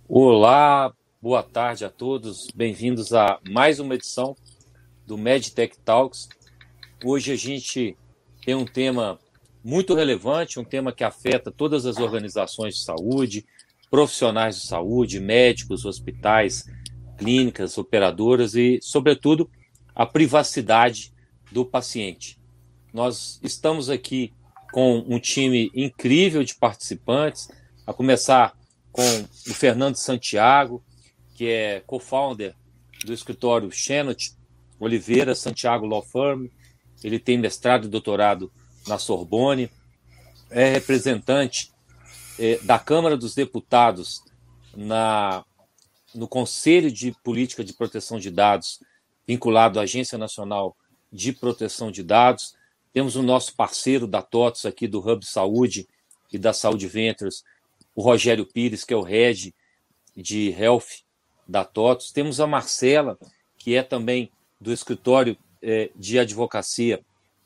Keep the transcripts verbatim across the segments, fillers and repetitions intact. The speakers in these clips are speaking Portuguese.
Olá, boa tarde a todos, bem-vindos a mais uma edição do MedTech Talks. Hoje a gente tem um tema muito relevante, um tema que afeta todas as organizações de saúde, profissionais de saúde, médicos, hospitais, clínicas, operadoras e, sobretudo, a privacidade do paciente. Nós estamos aqui com um time incrível de participantes, a começar com o Fernando Santiago, que é co-founder do escritório Chenot Oliveira Santiago Law Firm. Ele tem mestrado e doutorado na Sorbonne, é representante é, da Câmara dos Deputados na, no Conselho de Política de Proteção de Dados, vinculado à Agência Nacional de Proteção de Dados. Temos o nosso parceiro da TOTOS aqui do Hub Saúde e da Saúde Ventures, o Rogério Pires, que é o Head de Health da TOTOS. Temos a Marcela, que é também do escritório eh, de advocacia,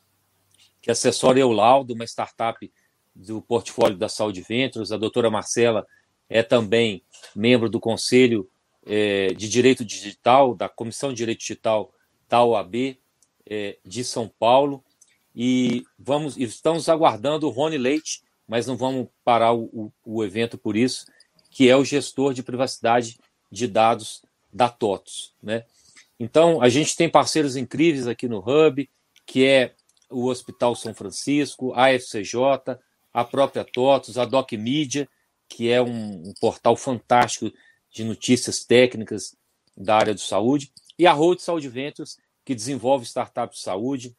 que assessora Eulaudo, uma startup do portfólio da Saúde Ventures. A doutora Marcela é também membro do Conselho eh, de Direito Digital, da Comissão de Direito Digital da O A B eh, de São Paulo. E vamos, estamos aguardando o Rony Leite, mas não vamos parar o, o, o evento por isso, que é o gestor de privacidade de dados da TOTOS, né? Então, a gente tem parceiros incríveis aqui no Hub, que é o Hospital São Francisco, a F C J, a própria TOTOS, a Doc Media, que é um, um portal fantástico de notícias técnicas da área de saúde, e a Road Saúde Ventures, que desenvolve startups de saúde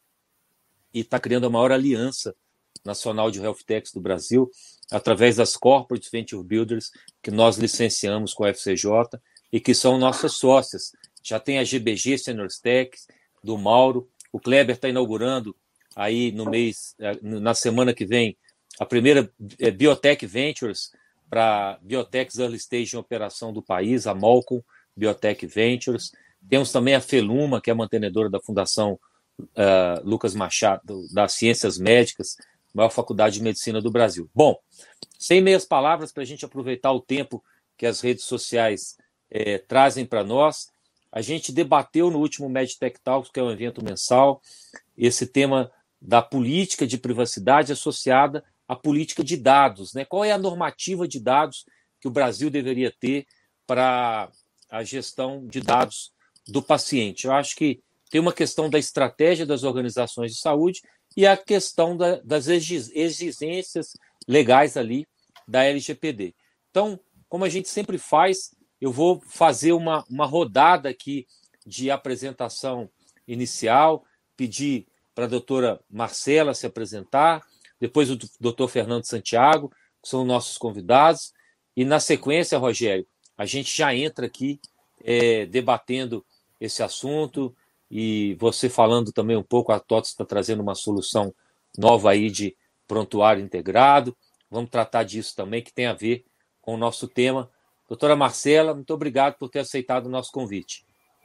e está criando a maior aliança nacional de health techs do Brasil, através das Corporate Venture Builders, que nós licenciamos com a F C J e que são nossas sócias. Já tem a G B G Seniors Tech, do Mauro. O Kleber está inaugurando aí no mês, na semana que vem, a primeira Biotech Ventures para Biotechs Early Stage em operação do país, a Malcolm Biotech Ventures. Temos também a Feluma, que é a mantenedora da Fundação uh, Lucas Machado, das Ciências Médicas, maior faculdade de medicina do Brasil. Bom, sem meias palavras, para a gente aproveitar o tempo que as redes sociais eh, trazem para nós, a gente debateu no último MedTech Talks, que é um evento mensal, esse tema da política de privacidade associada à política de dados, né? Qual é a normativa de dados que o Brasil deveria ter para a gestão de dados do paciente? Eu acho que tem uma questão da estratégia das organizações de saúde e a questão da, das exigências legais ali da L G P D. Então, como a gente sempre faz, eu vou fazer uma, uma rodada aqui de apresentação inicial, pedir para a doutora Marcela se apresentar, depois o doutor Fernando Santiago, que são nossos convidados, e na sequência, Rogério, a gente já entra aqui é, debatendo esse assunto, e você falando também um pouco, a TOTOS está trazendo uma solução nova aí de prontuário integrado. Vamos tratar disso também, que tem a ver com o nosso tema. Doutora Marcela, muito obrigado por ter aceitado o nosso convite.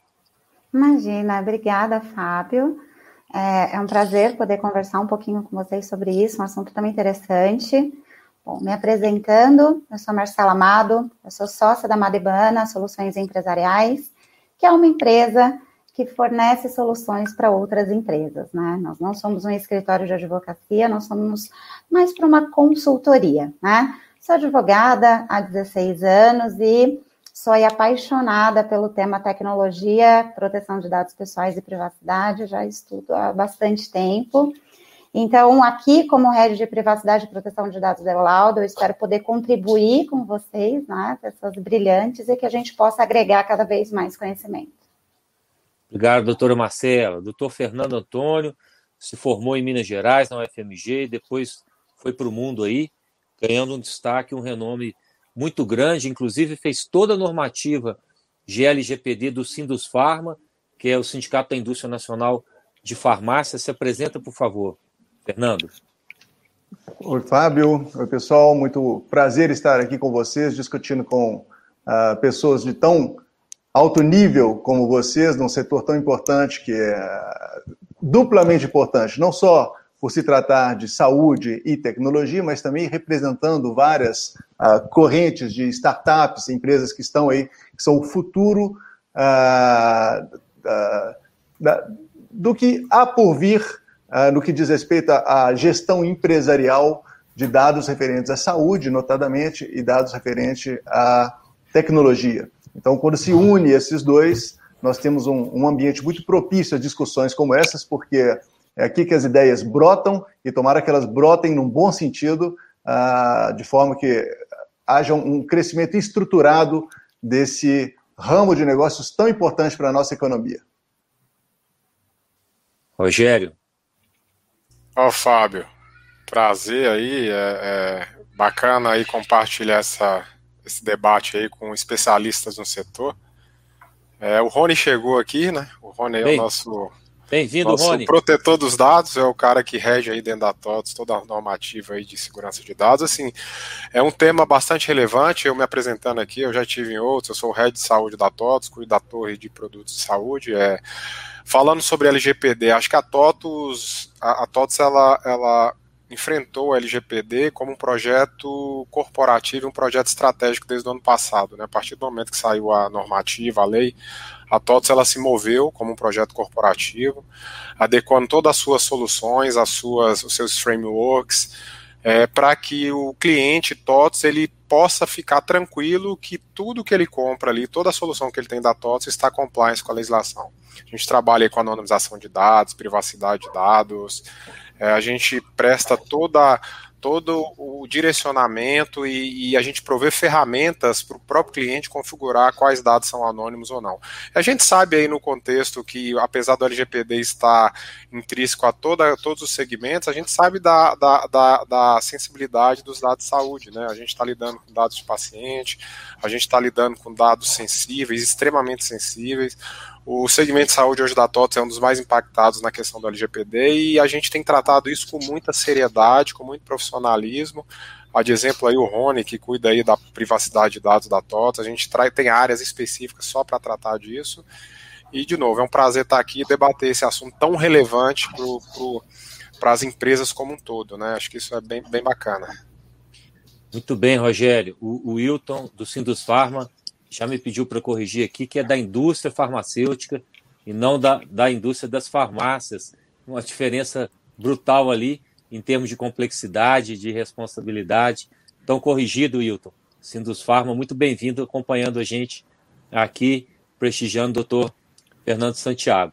Imagina, obrigada, Fábio. É, é um prazer poder conversar um pouquinho com vocês sobre isso, um assunto tão interessante. Bom, me apresentando, eu sou Marcela Amado, eu sou sócia da Madebana Soluções Empresariais, que é uma empresa que fornece soluções para outras empresas, né? Nós não somos um escritório de advocacia, nós somos mais para uma consultoria, né? Sou advogada há dezesseis anos e sou apaixonada pelo tema tecnologia, proteção de dados pessoais e privacidade, já estudo há bastante tempo. Então, aqui, como Head de Privacidade e Proteção de Dados da Eulaudo, eu espero poder contribuir com vocês, né, pessoas brilhantes, e que a gente possa agregar cada vez mais conhecimento. Obrigado, doutora Marcela. Doutor Fernando Antônio se formou em Minas Gerais, na U F M G, depois foi para o mundo aí, ganhando um destaque, um renome muito grande, inclusive fez toda a normativa de L G P D do Sindusfarma, que é o Sindicato da Indústria Nacional de Farmácia. Se apresenta, por favor, Fernando. Oi, Fábio. Oi, pessoal. Muito prazer estar aqui com vocês, discutindo com uh, pessoas de tão alto nível como vocês, num setor tão importante, que é duplamente importante, não só por se tratar de saúde e tecnologia, mas também representando várias uh, correntes de startups, empresas que estão aí, que são o futuro uh, uh, da, do que há por vir uh, no que diz respeito à gestão empresarial de dados referentes à saúde, notadamente, e dados referentes à tecnologia. Então, quando se une esses dois, nós temos um, um ambiente muito propício a discussões como essas, porque é aqui que as ideias brotam, e tomara que elas brotem num bom sentido, uh, de forma que haja um crescimento estruturado desse ramo de negócios tão importante para a nossa economia. Rogério. Ó, oh, Fábio, prazer aí, é, é bacana aí compartilhar essa, esse debate aí com especialistas no setor. É, o Rony chegou aqui, né? O Rony é Bem. o nosso... Bem-vindo, Nosso Rony. protetor dos dados, é o cara que rege aí dentro da TOTVS toda a normativa aí de segurança de dados. Assim, é um tema bastante relevante. Eu me apresentando aqui, eu já tive em outros, eu sou o head de saúde da TOTVS, cuido da torre de produtos de saúde. É, falando sobre L G P D, acho que a TOTVS, a, a TOTVS ela, ela enfrentou o L G P D como um projeto corporativo, um projeto estratégico desde o ano passado, né? A partir do momento que saiu a normativa, a lei, a TOTVS ela se moveu como um projeto corporativo, adequando todas as suas soluções, as suas, os seus frameworks, é, para que o cliente TOTVS ele possa ficar tranquilo que tudo que ele compra ali, toda a solução que ele tem da TOTVS está compliance com a legislação. A gente trabalha aí com anonimização de dados, privacidade de dados, é, a gente presta toda... todo o direcionamento e, e a gente provê ferramentas para o próprio cliente configurar quais dados são anônimos ou não. A gente sabe aí no contexto que, apesar do L G P D estar intrínseco a toda, todos os segmentos, a gente sabe da, da, da, da sensibilidade dos dados de saúde, né? A gente está lidando com dados de paciente, a gente está lidando com dados sensíveis, extremamente sensíveis. O segmento de saúde hoje da TOTVS é um dos mais impactados na questão do L G P D e a gente tem tratado isso com muita seriedade, com muito profissionalismo. Há de exemplo aí o Rony, que cuida aí da privacidade de dados da TOTVS, a gente tem áreas específicas só para tratar disso. E, de novo, é um prazer estar aqui e debater esse assunto tão relevante para as empresas como um todo, né? Acho que isso é bem, bem bacana. Muito bem, Rogério. O, o Wilton, do Sindusfarma, já me pediu para corrigir aqui, que é da indústria farmacêutica e não da, da indústria das farmácias. Uma diferença brutal ali em termos de complexidade, de responsabilidade. Então, corrigido, Wilton. Sindusfarma, muito bem-vindo acompanhando a gente aqui, prestigiando o doutor Fernando Santiago.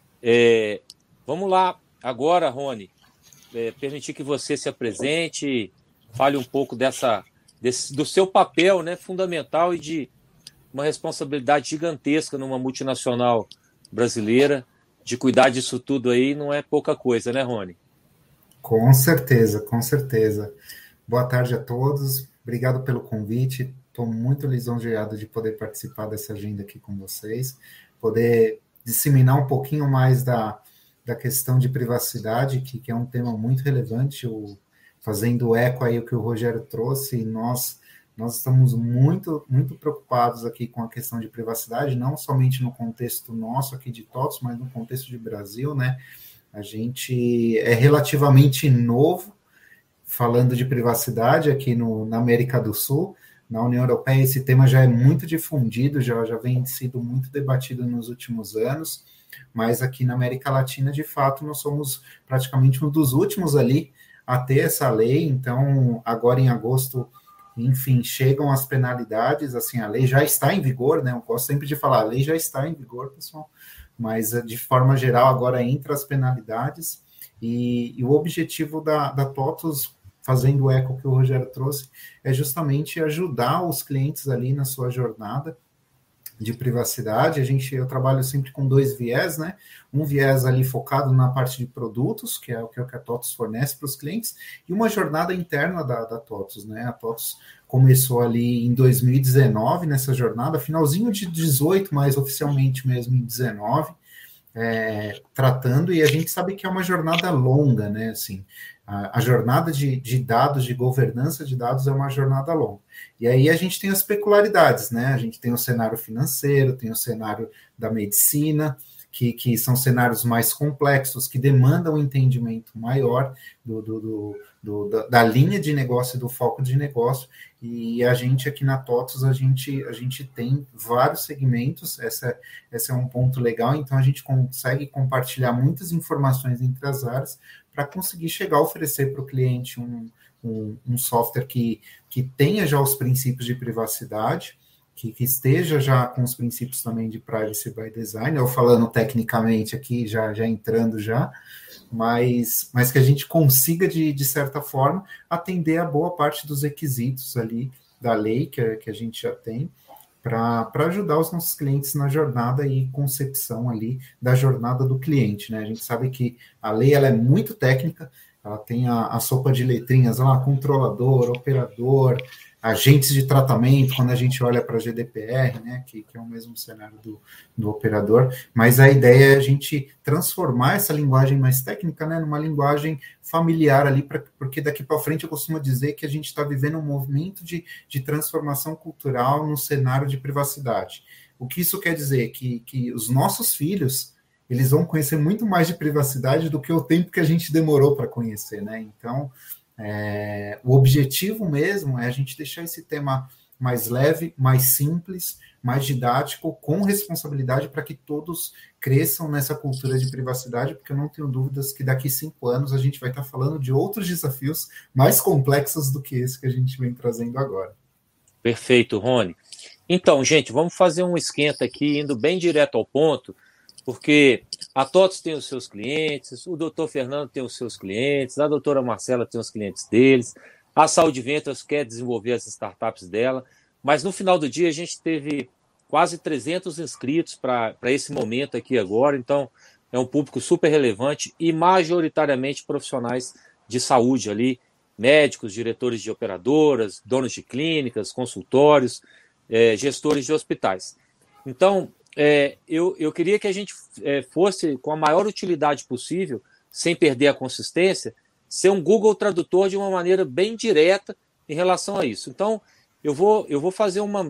É, vamos lá agora, Rony, é, permitir que você se apresente, fale um pouco dessa, desse, do seu papel, né, fundamental e de uma responsabilidade gigantesca numa multinacional brasileira, de cuidar disso tudo aí não é pouca coisa, né, Rony? Com certeza, com certeza. Boa tarde a todos, obrigado pelo convite, estou muito lisonjeado de poder participar dessa agenda aqui com vocês, poder disseminar um pouquinho mais da, da questão de privacidade, que, que é um tema muito relevante, o, fazendo eco aí o que o Rogério trouxe, e nós Nós estamos muito, muito preocupados aqui com a questão de privacidade, não somente no contexto nosso aqui de TOTVS, mas no contexto de Brasil, né? A gente é relativamente novo falando de privacidade aqui no, na América do Sul. Na União Europeia esse tema já é muito difundido, já, já vem sido muito debatido nos últimos anos, mas aqui na América Latina, de fato, nós somos praticamente um dos últimos ali a ter essa lei. Então, agora em agosto, enfim, chegam as penalidades, assim, a lei já está em vigor, né, eu gosto sempre de falar, a lei já está em vigor, pessoal, mas de forma geral agora entra as penalidades, e, e o objetivo da, da TOTVS, fazendo o eco que o Rogério trouxe, é justamente ajudar os clientes ali na sua jornada de privacidade. A gente, eu trabalho sempre com dois viés, né? Um viés ali focado na parte de produtos, que é o que a TOTVS fornece para os clientes, e uma jornada interna da, da TOTVS, né? A TOTVS começou ali em dois mil e dezenove, nessa jornada, finalzinho de dezoito, mas oficialmente mesmo em dezenove, é, tratando, e a gente sabe que é uma jornada longa, né? Assim, a, a jornada de, de dados, de governança de dados é uma jornada longa. E aí a gente tem as peculiaridades, né? A gente tem o cenário financeiro, tem o cenário da medicina, que, que são cenários mais complexos, que demandam um entendimento maior do, do, do, do, da, da linha de negócio e do foco de negócio, e a gente aqui na TOTVS, a gente, a gente tem vários segmentos, essa, esse é um ponto legal, então a gente consegue compartilhar muitas informações entre as áreas para conseguir chegar a oferecer para o cliente um, um, um software que, que tenha já os princípios de privacidade, que, que esteja já com os princípios também de privacy by design, eu falando tecnicamente aqui, já, já entrando já, mas, mas que a gente consiga, de, de certa forma, atender a boa parte dos requisitos ali da lei que, que a gente já tem, para ajudar os nossos clientes na jornada e concepção ali da jornada do cliente, né? A gente sabe que a lei ela é muito técnica, ela tem a, a sopa de letrinhas lá, controlador, operador, agentes de tratamento, quando a gente olha para a G D P R, né, que, que é o mesmo cenário do, do operador, mas a ideia é a gente transformar essa linguagem mais técnica, né, numa linguagem familiar ali, pra, porque daqui para frente eu costumo dizer que a gente está vivendo um movimento de, de transformação cultural no cenário de privacidade. O que isso quer dizer? Que, que os nossos filhos, eles vão conhecer muito mais de privacidade do que o tempo que a gente demorou para conhecer, né, então... É, o objetivo mesmo é a gente deixar esse tema mais leve, mais simples, mais didático, com responsabilidade para que todos cresçam nessa cultura de privacidade, porque eu não tenho dúvidas que daqui a cinco anos a gente vai estar falando de outros desafios mais complexos do que esse que a gente vem trazendo agora. Perfeito, Rony. Então, gente, vamos fazer um esquenta aqui, indo bem direto ao ponto, porque a TOTVS tem os seus clientes, o doutor Fernando tem os seus clientes, a doutora Marcela tem os clientes deles, a Saúde Ventures quer desenvolver as startups dela, mas no final do dia a gente teve quase trezentos inscritos para esse momento aqui agora, então é um público super relevante e majoritariamente profissionais de saúde ali, médicos, diretores de operadoras, donos de clínicas, consultórios, é, gestores de hospitais. Então, É, eu, eu queria que a gente é, fosse, com a maior utilidade possível, sem perder a consistência, ser um Google Tradutor de uma maneira bem direta em relação a isso. Então, eu vou, eu vou fazer uma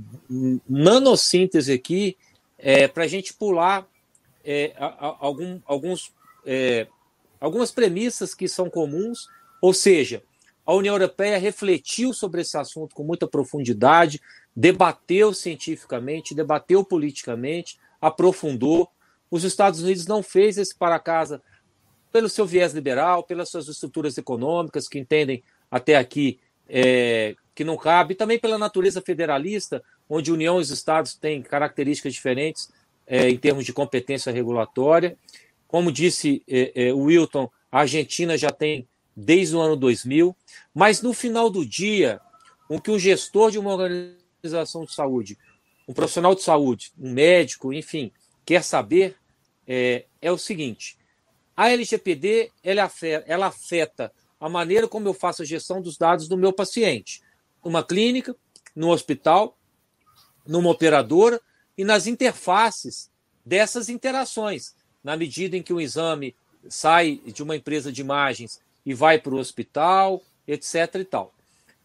nanossíntese aqui é, para a gente pular é, a, a, algum, alguns, é, algumas premissas que são comuns, ou seja, a União Europeia refletiu sobre esse assunto com muita profundidade, debateu cientificamente, debateu politicamente, aprofundou. Os Estados Unidos não fez esse para casa pelo seu viés liberal, pelas suas estruturas econômicas, que entendem até aqui é, que não cabe, e também pela natureza federalista, onde União e os Estados têm características diferentes é, em termos de competência regulatória. Como disse é, é, o Wilton, a Argentina já tem desde o ano dois mil, mas no final do dia, o que um gestor de uma organização organização de saúde, um profissional de saúde, um médico, enfim, quer saber é, é o seguinte: a L G P D ela afeta, ela afeta a maneira como eu faço a gestão dos dados do meu paciente, numa clínica, no hospital, numa operadora e nas interfaces dessas interações, na medida em que o exame sai de uma empresa de imagens e vai para o hospital, etc e tal.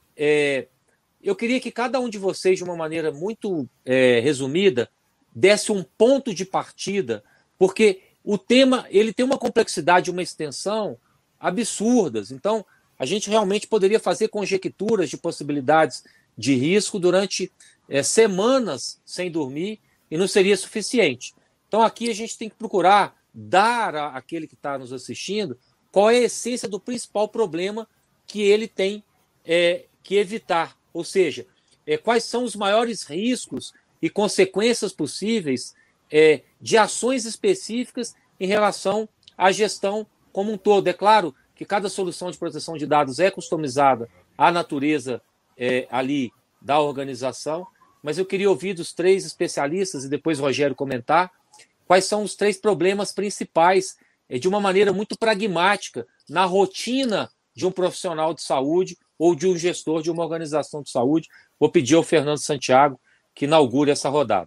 É, Eu queria que cada um de vocês, de uma maneira muito é, resumida, desse um ponto de partida, porque o tema ele tem uma complexidade, uma extensão absurdas. Então, a gente realmente poderia fazer conjecturas de possibilidades de risco durante é, semanas sem dormir e não seria suficiente. Então, aqui a gente tem que procurar dar àquele que está nos assistindo qual é a essência do principal problema que ele tem é, que evitar. Ou seja, é, quais são os maiores riscos e consequências possíveis é, de ações específicas em relação à gestão como um todo. É claro que cada solução de proteção de dados é customizada à natureza é, ali da organização, mas eu queria ouvir dos três especialistas e depois o Rogério comentar quais são os três problemas principais é, de uma maneira muito pragmática na rotina de um profissional de saúde ou de um gestor de uma organização de saúde. Vou pedir ao Fernando Santiago que inaugure essa rodada.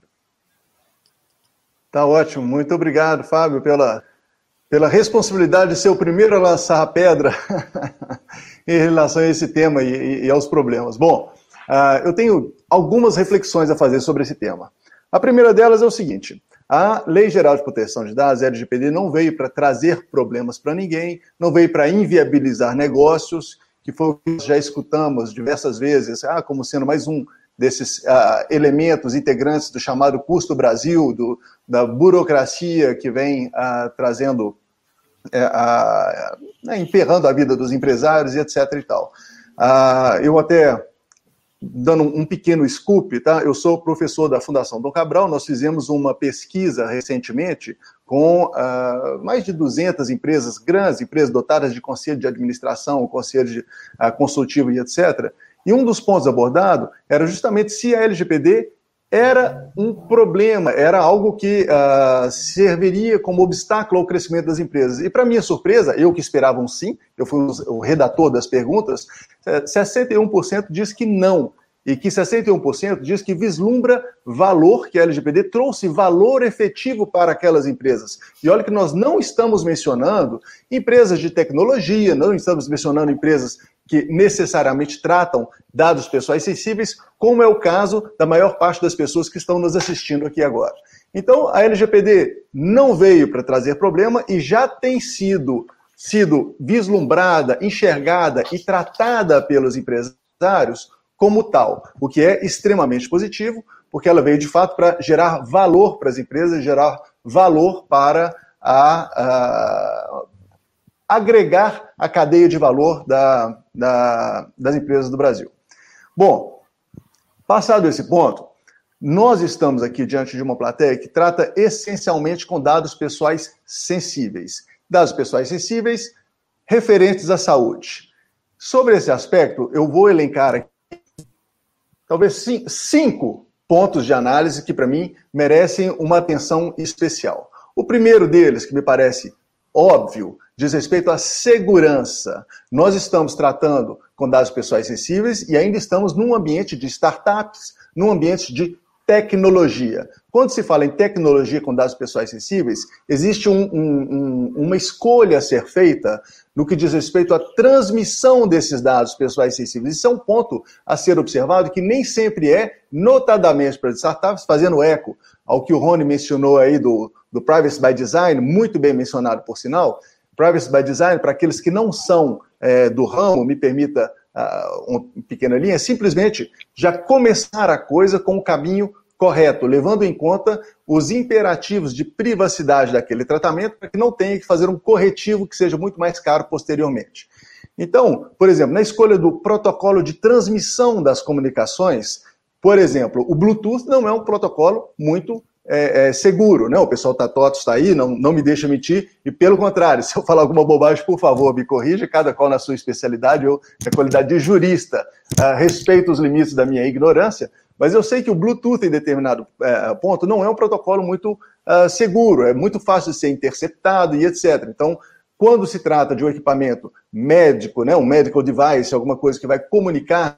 Tá ótimo. Muito obrigado, Fábio, pela, pela responsabilidade de ser o primeiro a lançar a pedra em relação a esse tema e, e aos problemas. Bom, uh, eu tenho algumas reflexões a fazer sobre esse tema. A primeira delas é o seguinte: A Lei Geral de Proteção de Dados, a L G P D, não veio para trazer problemas para ninguém, não veio para inviabilizar negócios, que foi o que já escutamos diversas vezes, ah, como sendo mais um desses uh, elementos integrantes do chamado custo Brasil, do, da burocracia que vem uh, trazendo, uh, uh, né, emperrando a vida dos empresários e etc e tal. Uh, eu até, dando um pequeno scoop, tá? Eu sou professor da Fundação Dom Cabral, nós fizemos uma pesquisa recentemente com uh, mais de duzentas empresas, grandes empresas dotadas de conselho de administração, conselho de, uh, consultivo e etcétera, e um dos pontos abordados era justamente se a L G P D era um problema, era algo que uh, serviria como obstáculo ao crescimento das empresas. E, para minha surpresa, eu que esperava um sim, eu fui o redator das perguntas, sessenta e um por cento diz que não, e que sessenta e um por cento diz que vislumbra valor, que a L G P D trouxe valor efetivo para aquelas empresas. E olha que nós não estamos mencionando empresas de tecnologia, não estamos mencionando empresas que necessariamente tratam dados pessoais sensíveis, como é o caso da maior parte das pessoas que estão nos assistindo aqui agora. Então, a L G P D não veio para trazer problema e já tem sido, sido vislumbrada, enxergada e tratada pelos empresários como tal, o que é extremamente positivo, porque ela veio de fato para gerar valor para as empresas, gerar valor para a, a agregar a cadeia de valor da, da, das empresas do Brasil. Bom, passado esse ponto, nós estamos aqui diante de uma plateia que trata essencialmente com dados pessoais sensíveis. Dados pessoais sensíveis referentes à saúde. Sobre esse aspecto, eu vou elencar aqui talvez cinco pontos de análise que, para mim, merecem uma atenção especial. O primeiro deles, que me parece óbvio, diz respeito à segurança. Nós estamos tratando com dados pessoais sensíveis e ainda estamos num ambiente de startups, num ambiente de tecnologia. Quando se fala em tecnologia com dados pessoais sensíveis, existe um, um, uma escolha a ser feita no que diz respeito à transmissão desses dados pessoais sensíveis. Isso é um ponto a ser observado que nem sempre é, notadamente para as startups, fazendo eco ao que o Rony mencionou aí do, do Privacy by Design, muito bem mencionado por sinal. Privacy by Design, para aqueles que não são é, do ramo, me permita uh, uma pequena linha, é simplesmente já começar a coisa com o caminho correto, levando em conta os imperativos de privacidade daquele tratamento, para que não tenha que fazer um corretivo que seja muito mais caro posteriormente. Então, por exemplo, na escolha do protocolo de transmissão das comunicações, por exemplo, o Bluetooth não é um protocolo muito É, é, seguro, né? O pessoal tá TOTOS está aí, não, não me deixa mentir, e pelo contrário, se eu falar alguma bobagem, por favor, me corrija, cada qual na sua especialidade, eu, na qualidade de jurista, uh, respeito os limites da minha ignorância, mas eu sei que o Bluetooth, em determinado uh, ponto, não é um protocolo muito uh, seguro, é muito fácil de ser interceptado e etcétera. Então, quando se trata de um equipamento médico, né, um medical device, alguma coisa que vai comunicar,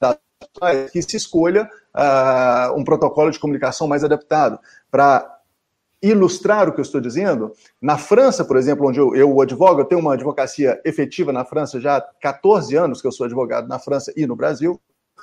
que se escolha uh, um protocolo de comunicação mais adaptado. Para ilustrar o que eu estou dizendo, na França, por exemplo, onde eu, eu advogo, eu tenho uma advocacia efetiva na França já há quatorze anos que eu sou advogado na França e no Brasil,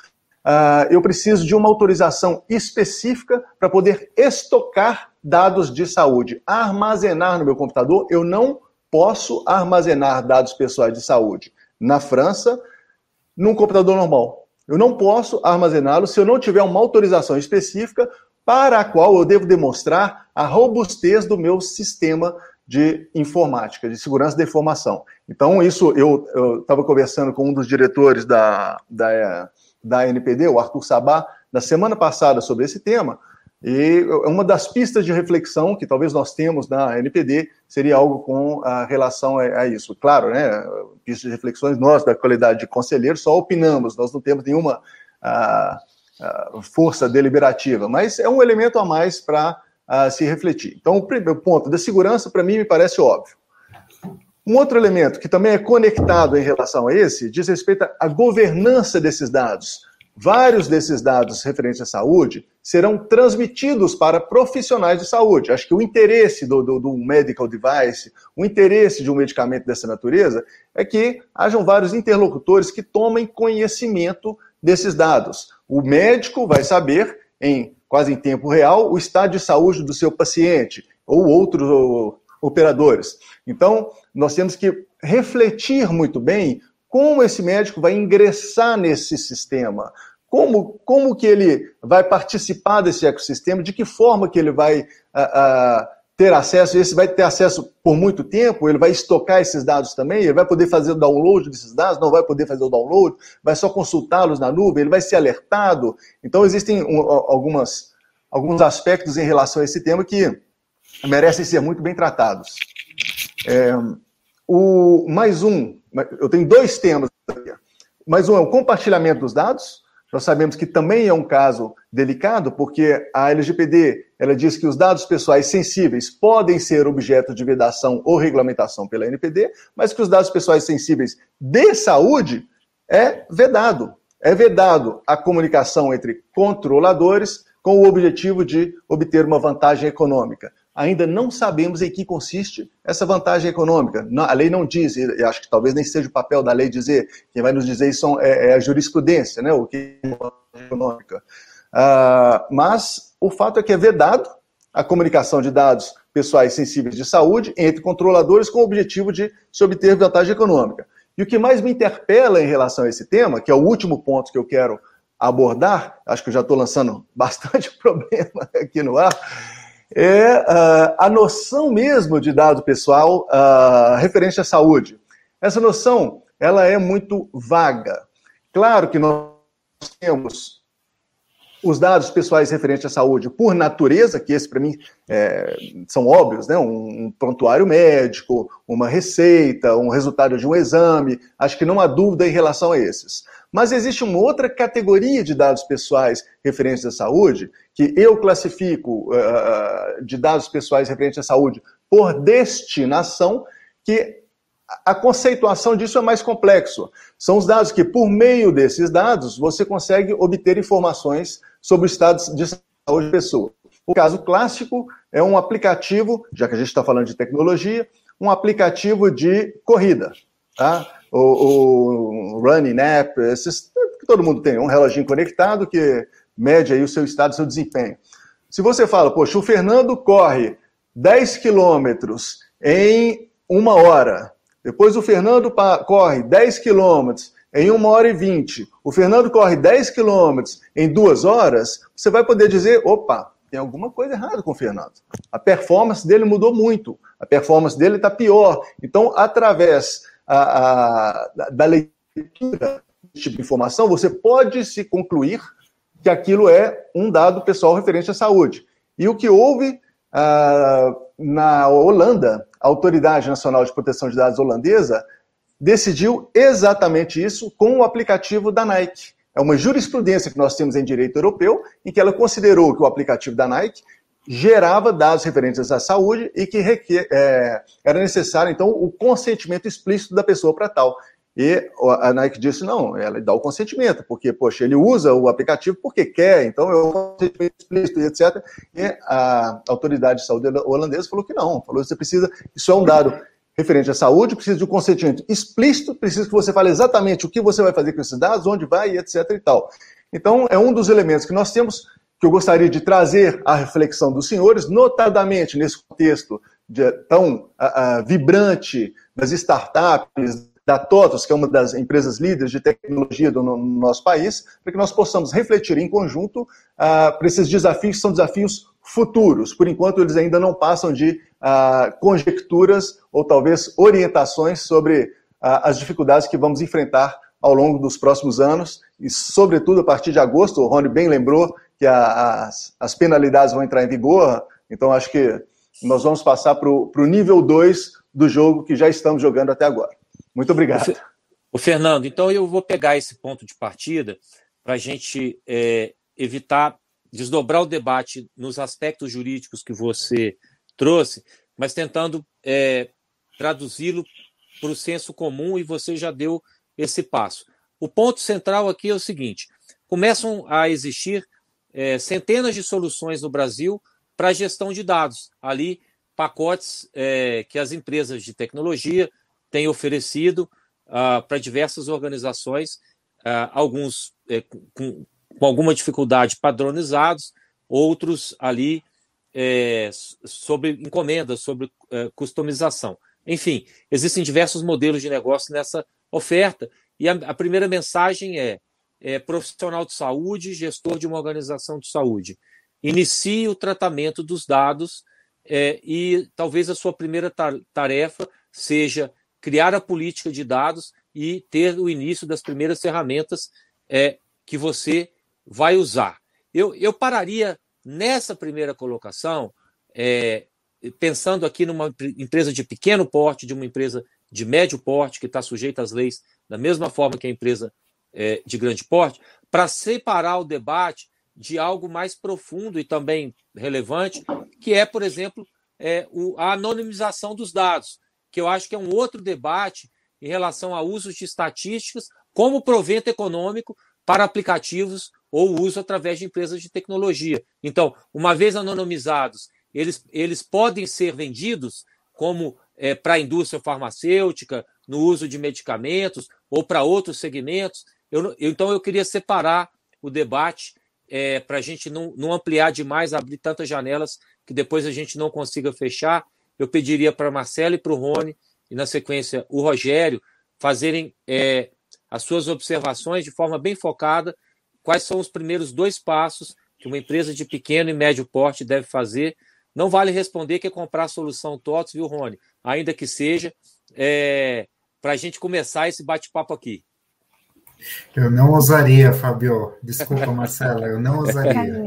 uh, eu preciso de uma autorização específica para poder estocar dados de saúde. Armazenar no meu computador, eu não posso armazenar dados pessoais de saúde na França num computador normal. Eu não posso armazená-lo se eu não tiver uma autorização específica para a qual eu devo demonstrar a robustez do meu sistema de informática, de segurança da informação. Então, isso eu estava conversando com um dos diretores da, da, da N P D, o Arthur Sabá, na semana passada sobre esse tema, e uma das pistas de reflexão que talvez nós temos na N P D seria algo com a relação a, a isso. Claro, né, pistas de reflexões, nós, da qualidade de conselheiro, só opinamos, nós não temos nenhuma a, a força deliberativa, mas é um elemento a mais para se refletir. Então, o primeiro ponto da segurança, para mim, me parece óbvio. Um outro elemento que também é conectado em relação a esse, diz respeito à governança desses dados. Vários desses dados referentes à saúde serão transmitidos para profissionais de saúde. Acho que o interesse do, do, do medical device, o interesse de um medicamento dessa natureza, é que hajam vários interlocutores que tomem conhecimento desses dados. O médico vai saber em quase em tempo real o estado de saúde do seu paciente ou outros ou, operadores. Então, nós temos que refletir muito bem como esse médico vai ingressar nesse sistema, como, como que ele vai participar desse ecossistema, de que forma que ele vai a, a, ter acesso, esse vai ter acesso por muito tempo, ele vai estocar esses dados também, ele vai poder fazer o download desses dados, não vai poder fazer o download, vai só consultá-los na nuvem, ele vai ser alertado. Então, existem um, algumas, alguns aspectos em relação a esse tema que merecem ser muito bem tratados. É, o, mais um, eu tenho dois temas aqui. Mais um é o compartilhamento dos dados. Nós sabemos que também é um caso delicado, porque a L G P D ela diz que os dados pessoais sensíveis podem ser objeto de vedação ou regulamentação pela N P D, mas que os dados pessoais sensíveis de saúde é vedado. É vedado a comunicação entre controladores com o objetivo de obter uma vantagem econômica. Ainda não sabemos em que consiste essa vantagem econômica. A lei não diz, e acho que talvez nem seja o papel da lei dizer, quem vai nos dizer isso é a jurisprudência, né, o que é vantagem econômica. Uh, mas o fato é que é vedado a comunicação de dados pessoais sensíveis de saúde entre controladores com o objetivo de se obter vantagem econômica. E o que mais me interpela em relação a esse tema, que é o último ponto que eu quero abordar, acho que eu já estou lançando bastante problema aqui no ar, é uh, a noção mesmo de dado pessoal uh, referente à saúde. Essa noção, ela é muito vaga. Claro que nós temos os dados pessoais referentes à saúde por natureza, que esse para mim é, são óbvios, né? Um, um prontuário médico, uma receita, um resultado de um exame, acho que não há dúvida em relação a esses. Mas existe uma outra categoria de dados pessoais referentes à saúde, que eu classifico uh, de dados pessoais referentes à saúde por destinação, que a conceituação disso é mais complexo. São os dados que, por meio desses dados, você consegue obter informações sobre o estado de saúde da pessoa. O caso clássico é um aplicativo, já que a gente está falando de tecnologia, um aplicativo de corrida, tá? O, o Running App, esses que todo mundo tem, um reloginho conectado que mede aí o seu estado, o seu desempenho. Se você fala, poxa, o Fernando corre dez quilômetros em uma hora, depois o Fernando corre dez quilômetros em uma hora e vinte, o Fernando corre dez quilômetros em duas horas, você vai poder dizer, opa, tem alguma coisa errada com o Fernando. A performance dele mudou muito, a performance dele está pior. Então, através a, a, da leitura desse tipo de informação, você pode se concluir que aquilo é um dado pessoal referente à saúde. E o que houve ah, na Holanda, a Autoridade Nacional de Proteção de Dados holandesa decidiu exatamente isso com o aplicativo da Nike. É uma jurisprudência que nós temos em direito europeu, em que ela considerou que o aplicativo da Nike gerava dados referentes à saúde e que requer, é, era necessário, então, o consentimento explícito da pessoa para tal. E a Nike disse, não, ela dá o consentimento, porque, poxa, ele usa o aplicativo porque quer, então é o consentimento explícito e etcétera. E a Autoridade de Saúde holandesa falou que não, falou que você precisa, isso é um dado referente à saúde, precisa de um consentimento explícito, precisa que você fale exatamente o que você vai fazer com esses dados, onde vai, e etc e tal. Então, é um dos elementos que nós temos, que eu gostaria de trazer à reflexão dos senhores, notadamente nesse contexto de, tão uh, uh, vibrante das startups, da TOTVS, que é uma das empresas líderes de tecnologia do no, no nosso país, para que nós possamos refletir em conjunto uh, para esses desafios, que são desafios futuros. Por enquanto, eles ainda não passam de uh, conjecturas ou talvez orientações sobre uh, as dificuldades que vamos enfrentar ao longo dos próximos anos e, sobretudo, a partir de agosto, o Rony bem lembrou que a, as, as penalidades vão entrar em vigor, então acho que nós vamos passar para o nível dois do jogo que já estamos jogando até agora. Muito obrigado. O Fernando, então eu vou pegar esse ponto de partida para a gente é, evitar desdobrar o debate nos aspectos jurídicos que você trouxe, mas tentando é, traduzi-lo para o senso comum, e você já deu esse passo. O ponto central aqui é o seguinte: começam a existir é, centenas de soluções no Brasil para a gestão de dados, ali pacotes é, que as empresas de tecnologia têm oferecido uh, para diversas organizações, uh, alguns é, com, com alguma dificuldade padronizados, outros ali é, sobre encomenda, sobre é, customização. Enfim, existem diversos modelos de negócio nessa oferta, e a, a primeira mensagem é, é profissional de saúde, gestor de uma organização de saúde, inicie o tratamento dos dados é, e talvez a sua primeira tarefa seja criar a política de dados e ter o início das primeiras ferramentas é, que você vai usar. Eu, eu pararia nessa primeira colocação, é, pensando aqui numa empresa de pequeno porte, de uma empresa de médio porte, que está sujeita às leis da mesma forma que a empresa é, de grande porte, para separar o debate de algo mais profundo e também relevante, que é, por exemplo, é, o, a anonimização dos dados, que eu acho que é um outro debate em relação a usos de estatísticas como provento econômico para aplicativos ou uso através de empresas de tecnologia. Então, uma vez anonimizados, eles, eles podem ser vendidos como é, para a indústria farmacêutica, no uso de medicamentos ou para outros segmentos. Eu, então, eu queria separar o debate é, para a gente não, não ampliar demais, abrir tantas janelas que depois a gente não consiga fechar. Eu pediria para a Marcela e para o Rony, e na sequência o Rogério, fazerem é, as suas observações de forma bem focada, quais são os primeiros dois passos que uma empresa de pequeno e médio porte deve fazer. Não vale responder que é comprar a solução T O T S, viu, Rony? Ainda que seja, é, para a gente começar esse bate-papo aqui. Eu não ousaria, Fábio. Desculpa, Marcela, eu não ousaria.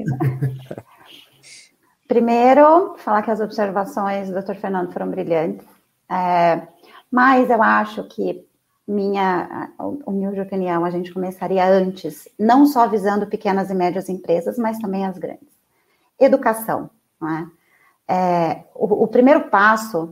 Primeiro, falar que as observações do doutor Fernando foram brilhantes, é, mas eu acho que minha humilde opinião, a gente começaria antes, não só visando pequenas e médias empresas, mas também as grandes. Educação, não é? É, o, o primeiro passo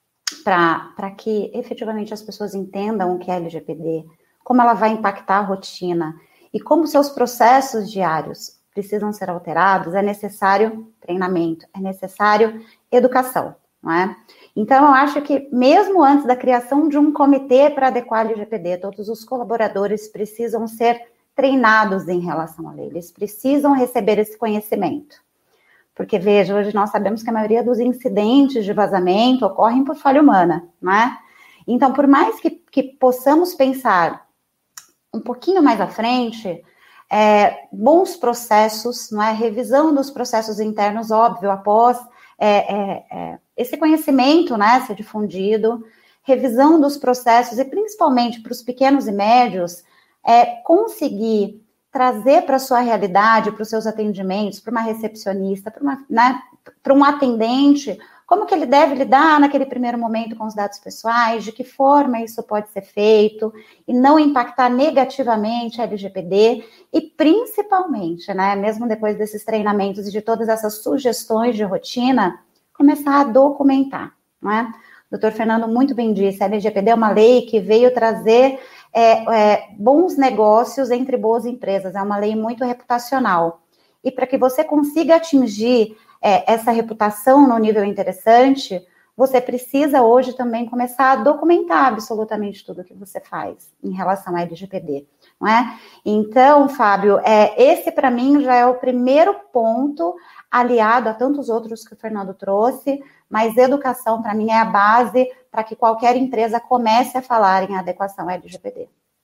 para que efetivamente as pessoas entendam o que é L G P D, como ela vai impactar a rotina e como seus processos diários precisam ser alterados, é necessário treinamento, é necessário educação, não é? Então, eu acho que mesmo antes da criação de um comitê para adequar a L G P D, todos os colaboradores precisam ser treinados em relação à lei, eles precisam receber esse conhecimento. Porque, veja, hoje nós sabemos que a maioria dos incidentes de vazamento ocorrem por falha humana, não é? Então, por mais que, que possamos pensar um pouquinho mais à frente, é, bons processos, não é? Revisão dos processos internos, óbvio, após é, é, é, esse conhecimento, né, ser difundido, revisão dos processos e principalmente para os pequenos e médios, é, conseguir trazer para a sua realidade, para os seus atendimentos, para uma recepcionista, para uma, né, para um atendente, como que ele deve lidar naquele primeiro momento com os dados pessoais, de que forma isso pode ser feito, e não impactar negativamente a L G P D, e principalmente, né, mesmo depois desses treinamentos e de todas essas sugestões de rotina, começar a documentar, não é? O doutor Fernando muito bem disse, a L G P D é uma lei que veio trazer é, é, bons negócios entre boas empresas, é uma lei muito reputacional. E para que você consiga atingir é, essa reputação no nível interessante, você precisa hoje também começar a documentar absolutamente tudo que você faz em relação à L G P D, não é? Então, Fábio, é, esse para mim já é o primeiro ponto aliado a tantos outros que o Fernando trouxe, mas educação para mim é a base para que qualquer empresa comece a falar em adequação à L G P D.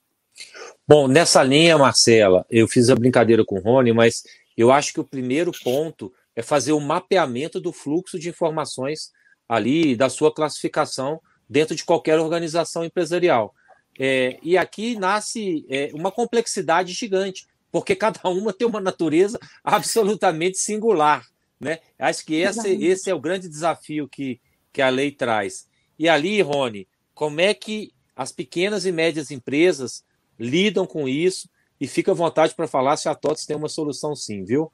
Bom, nessa linha, Marcela, eu fiz a brincadeira com o Rony, mas eu acho que o primeiro ponto é fazer o mapeamento do fluxo de informações ali, da sua classificação dentro de qualquer organização empresarial. É, e aqui nasce é, uma complexidade gigante, porque cada uma tem uma natureza absolutamente singular, né? Acho que esse, esse é o grande desafio que, que a lei traz. E ali, Rony, como é que as pequenas e médias empresas lidam com isso? E fica à vontade para falar se a T O T S tem uma solução sim, viu?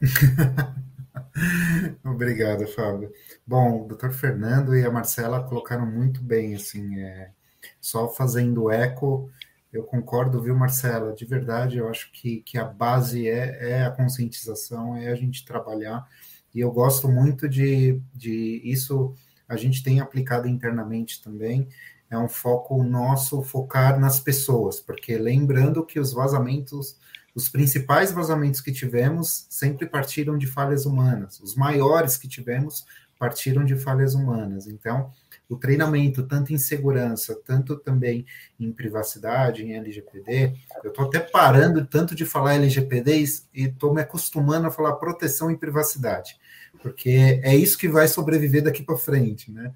Obrigado, Fábio. Bom, o doutor Fernando e a Marcela colocaram muito bem, assim, é, só fazendo eco, eu concordo, viu, Marcela? De verdade, eu acho que, que a base é, é a conscientização, é a gente trabalhar, e eu gosto muito de, de isso, a gente tem aplicado internamente também, é um foco nosso focar nas pessoas, porque lembrando que os vazamentos, os principais vazamentos que tivemos sempre partiram de falhas humanas. Os maiores que tivemos partiram de falhas humanas. Então, o treinamento, tanto em segurança, tanto também em privacidade, em L G P D, eu estou até parando tanto de falar L G P D e estou me acostumando a falar proteção e privacidade, porque é isso que vai sobreviver daqui para frente, né?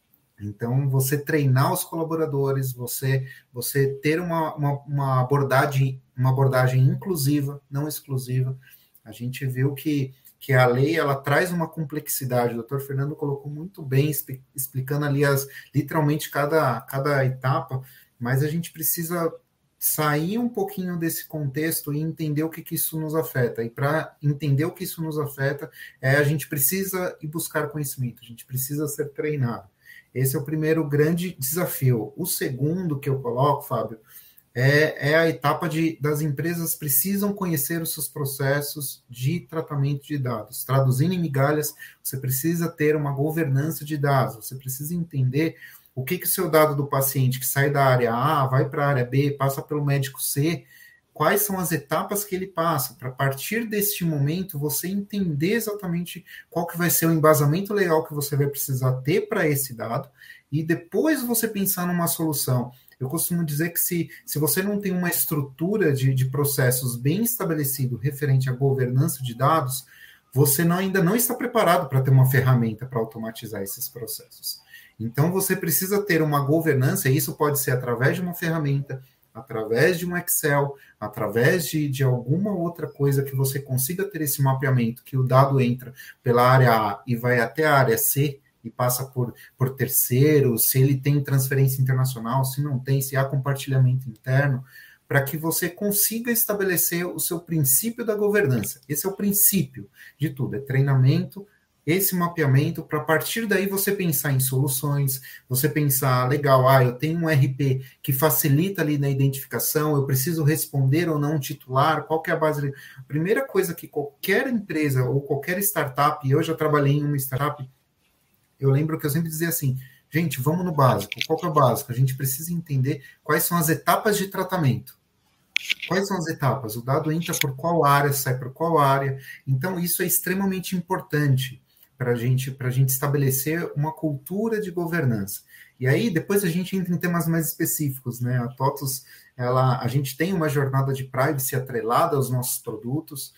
Então, você treinar os colaboradores, você, você ter uma, uma, uma, abordagem, uma abordagem inclusiva, não exclusiva. A gente viu que, que a lei ela traz uma complexidade. O doutor Fernando colocou muito bem, explicando ali as, literalmente cada, cada etapa, mas a gente precisa sair um pouquinho desse contexto e entender o que, que isso nos afeta. E para entender o que isso nos afeta, é, a gente precisa ir buscar conhecimento, a gente precisa ser treinado. Esse é o primeiro grande desafio. O segundo que eu coloco, Fábio, é, é a etapa de, das empresas precisam conhecer os seus processos de tratamento de dados. Traduzindo em migalhas, você precisa ter uma governança de dados, você precisa entender o que, que o seu dado do paciente que sai da área A, vai para a área B, passa pelo médico C, quais são as etapas que ele passa, para a partir deste momento você entender exatamente qual que vai ser o embasamento legal que você vai precisar ter para esse dado, e depois você pensar numa solução. Eu costumo dizer que se, se você não tem uma estrutura de, de processos bem estabelecido referente à governança de dados, você não, ainda não está preparado para ter uma ferramenta para automatizar esses processos. Então você precisa ter uma governança, e isso pode ser através de uma ferramenta, através de um Excel, através de, de alguma outra coisa que você consiga ter esse mapeamento, que o dado entra pela área A e vai até a área C e passa por, por terceiros, se ele tem transferência internacional, se não tem, se há compartilhamento interno, para que você consiga estabelecer o seu princípio da governança. Esse é o princípio de tudo, é treinamento, esse mapeamento, para a partir daí você pensar em soluções, você pensar, legal, ah, eu tenho um R P que facilita ali na identificação, eu preciso responder ou não um titular, qual que é a base? A primeira coisa que qualquer empresa ou qualquer startup, eu já trabalhei em uma startup, eu lembro que eu sempre dizia assim, gente, vamos no básico. Qual que é o básico? A gente precisa entender quais são as etapas de tratamento. Quais são as etapas? O dado entra por qual área, sai por qual área. Então, isso é extremamente importante para gente, a gente estabelecer uma cultura de governança. E aí, depois a gente entra em temas mais específicos, né? A TOTVS, ela, a gente tem uma jornada de privacy atrelada aos nossos produtos,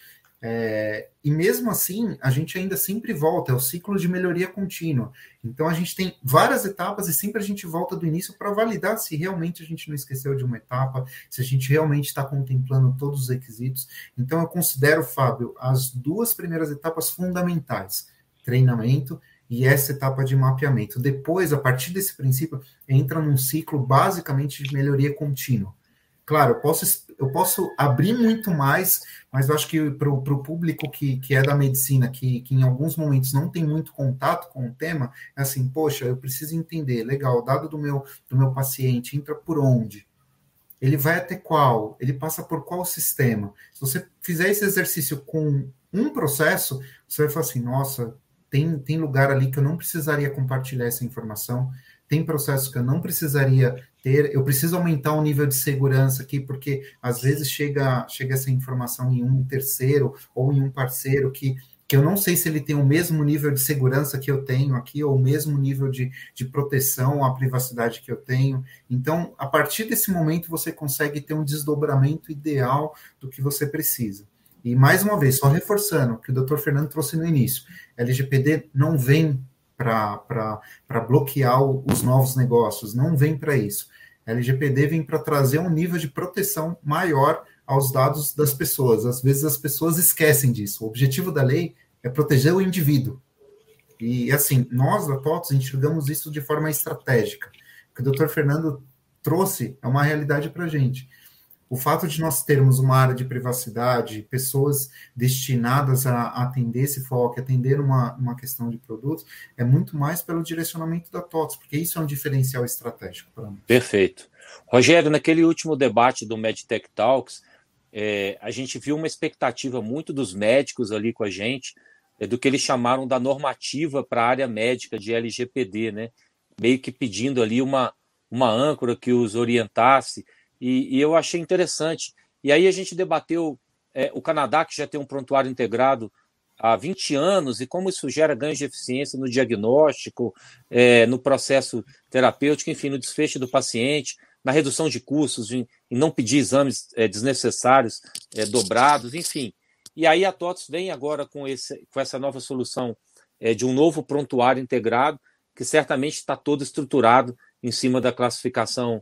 é, e mesmo assim, a gente ainda sempre volta, é o ciclo de melhoria contínua. Então, a gente tem várias etapas e sempre a gente volta do início para validar se realmente a gente não esqueceu de uma etapa, se a gente realmente está contemplando todos os requisitos. Então, eu considero, Fábio, as duas primeiras etapas fundamentais, treinamento e essa etapa de mapeamento. Depois, a partir desse princípio, entra num ciclo basicamente de melhoria contínua. Claro, eu posso, eu posso abrir muito mais, mas eu acho que para o público que, que é da medicina, que, que em alguns momentos não tem muito contato com o tema, é assim, poxa, eu preciso entender, legal, o dado do meu, do meu paciente entra por onde? Ele vai até qual? Ele passa por qual sistema? Se você fizer esse exercício com um processo, você vai falar assim, nossa, tem, tem lugar ali que eu não precisaria compartilhar essa informação, tem processos que eu não precisaria ter, eu preciso aumentar o nível de segurança aqui, porque às vezes chega, chega essa informação em um terceiro ou em um parceiro que, que eu não sei se ele tem o mesmo nível de segurança que eu tenho aqui, ou o mesmo nível de, de proteção à privacidade que eu tenho. Então, a partir desse momento, você consegue ter um desdobramento ideal do que você precisa. E, mais uma vez, só reforçando o que o doutor Fernando trouxe no início, L G P D não vem para bloquear os novos negócios, não vem para isso. A L G P D vem para trazer um nível de proteção maior aos dados das pessoas. Às vezes as pessoas esquecem disso. O objetivo da lei é proteger o indivíduo. E, assim, nós da TOTVS enxergamos isso de forma estratégica. O que o doutor Fernando trouxe é uma realidade para a gente. O fato de nós termos uma área de privacidade, pessoas destinadas a atender esse foco, atender uma, uma questão de produtos, é muito mais pelo direcionamento da TOTVS, porque isso é um diferencial estratégico para nós. Perfeito. Rogério, naquele último debate do MedTech Talks, é, a gente viu uma expectativa muito dos médicos ali com a gente, é, do que eles chamaram da normativa para a área médica de L G P D, né? Meio que pedindo ali uma, uma âncora que os orientasse. E, e eu achei interessante. E aí a gente debateu é, o Canadá, que já tem um prontuário integrado há vinte anos, e como isso gera ganhos de eficiência no diagnóstico, é, no processo terapêutico, enfim, no desfecho do paciente, na redução de custos, em, em não pedir exames é, desnecessários, é, dobrados, enfim. E aí a TOTVS vem agora com, esse, com essa nova solução é, de um novo prontuário integrado, que certamente está todo estruturado em cima da classificação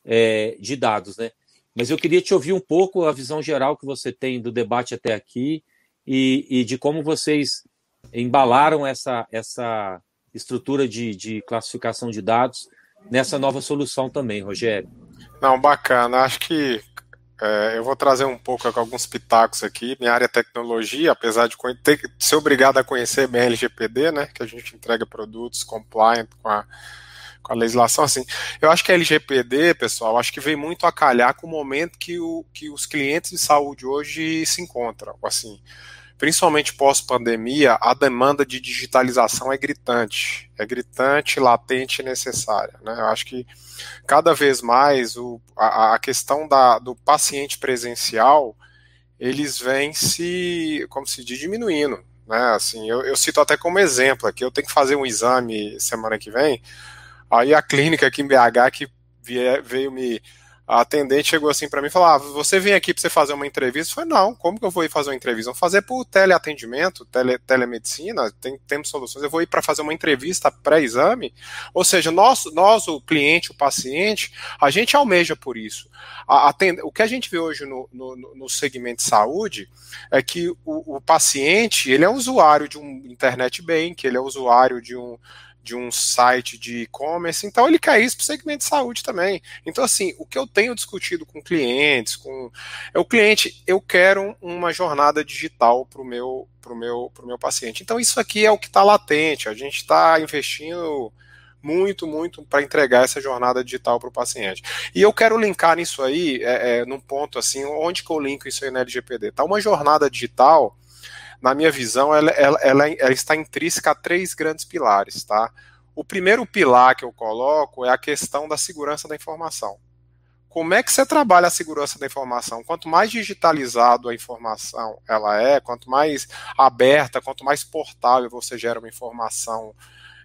é, de dados, né? Mas eu queria te ouvir um pouco a visão geral que você tem do debate até aqui, E, e de como vocês embalaram essa, essa estrutura de, de classificação de dados nessa nova solução também, Rogério. Não, bacana. Acho que é, eu vou trazer um pouco alguns pitacos aqui. Minha área é tecnologia, apesar de ter, ser obrigado a conhecer bem a L G P D, né, que a gente entrega produtos compliant com a, com a legislação, assim. Eu acho que a L G P D, pessoal, acho que vem muito a calhar com o momento que, o, que os clientes de saúde hoje se encontram, assim. Principalmente pós-pandemia, a demanda de digitalização é gritante, é gritante, latente e necessária, né? Eu acho que cada vez mais o, a, a questão da, do paciente presencial, eles vêm se, como se diz, diminuindo, né? Assim, eu, eu cito até como exemplo aqui, eu tenho que fazer um exame semana que vem, aí a clínica aqui em B H que vie, veio me... A atendente chegou assim para mim e falou, ah, você vem aqui para você fazer uma entrevista? Eu falei, não, como que eu vou ir fazer uma entrevista? Vou fazer por teleatendimento, tele, telemedicina, tem, temos soluções, eu vou ir para fazer uma entrevista pré-exame? Ou seja, nós, nós, o cliente, o paciente, a gente almeja por isso. A, a, o que a gente vê hoje no, no, no segmento de saúde é que o, o paciente, ele é usuário de um internet bank, ele é usuário de um de um site de e-commerce, então ele quer isso para o segmento de saúde também. Então, assim, o que eu tenho discutido com clientes, com é o cliente, eu quero uma jornada digital para o meu, pro meu, pro meu paciente. Então, isso aqui é o que está latente, a gente está investindo muito, muito para entregar essa jornada digital para o paciente. E eu quero linkar nisso aí, é, é, num ponto assim, onde que eu linko isso aí na L G P D? Tá uma jornada digital, na minha visão, ela, ela, ela, ela está intrínseca a três grandes pilares, tá? O primeiro pilar que eu coloco é a questão da segurança da informação. Como é que você trabalha a segurança da informação? Quanto mais digitalizado a informação ela é, quanto mais aberta, quanto mais portável você gera uma informação,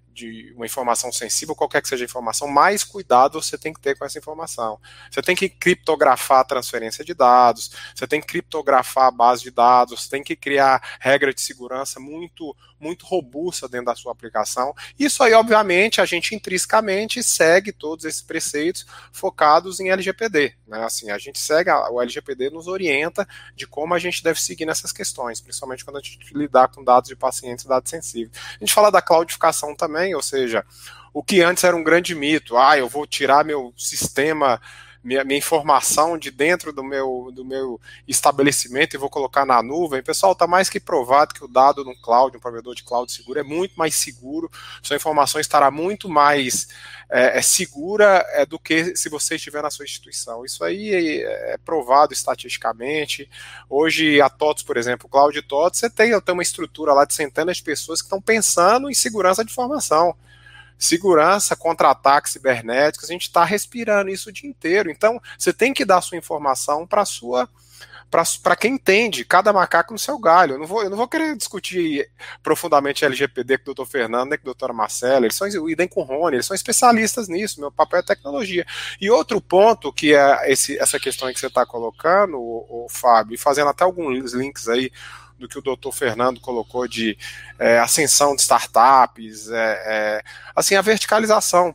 de uma informação sensível, qualquer que seja a informação, mais cuidado você tem que ter com essa informação. Você tem que criptografar a transferência de dados, você tem que criptografar a base de dados, você tem que criar regra de segurança muito, muito robusta dentro da sua aplicação. Isso aí, obviamente, a gente intrinsecamente segue todos esses preceitos focados em L G P D, né? Assim, a gente segue, a, o L G P D nos orienta de como a gente deve seguir nessas questões, principalmente quando a gente lidar com dados de pacientes e dados sensíveis. A gente fala da cloudificação também, ou seja, o que antes era um grande mito, ah, eu vou tirar meu sistema, minha, minha informação de dentro do meu, do meu estabelecimento e vou colocar na nuvem. Pessoal, está mais que provado que o dado no cloud, um provedor de cloud seguro, é muito mais seguro, sua informação estará muito mais é, é segura é, do que se você estiver na sua instituição. Isso aí é, é provado estatisticamente. Hoje, a TOTVS, por exemplo, o Cloud TOTVS, você tem, tem uma estrutura lá de centenas de pessoas que estão pensando em segurança de informação. Segurança contra ataques cibernéticos, a gente está respirando isso o dia inteiro. Então, você tem que dar a sua informação para sua para quem entende, cada macaco no seu galho. Eu não vou, eu não vou querer discutir profundamente L G P D com o doutor Fernando, nem com a doutora Marcela, eles são, e nem com o Rony, eles são especialistas nisso, meu papel é tecnologia. E outro ponto, que é esse, essa questão que você está colocando, o, o Fábio, e fazendo até alguns links aí, do que o doutor Fernando colocou de é, ascensão de startups, é, é, assim, a verticalização.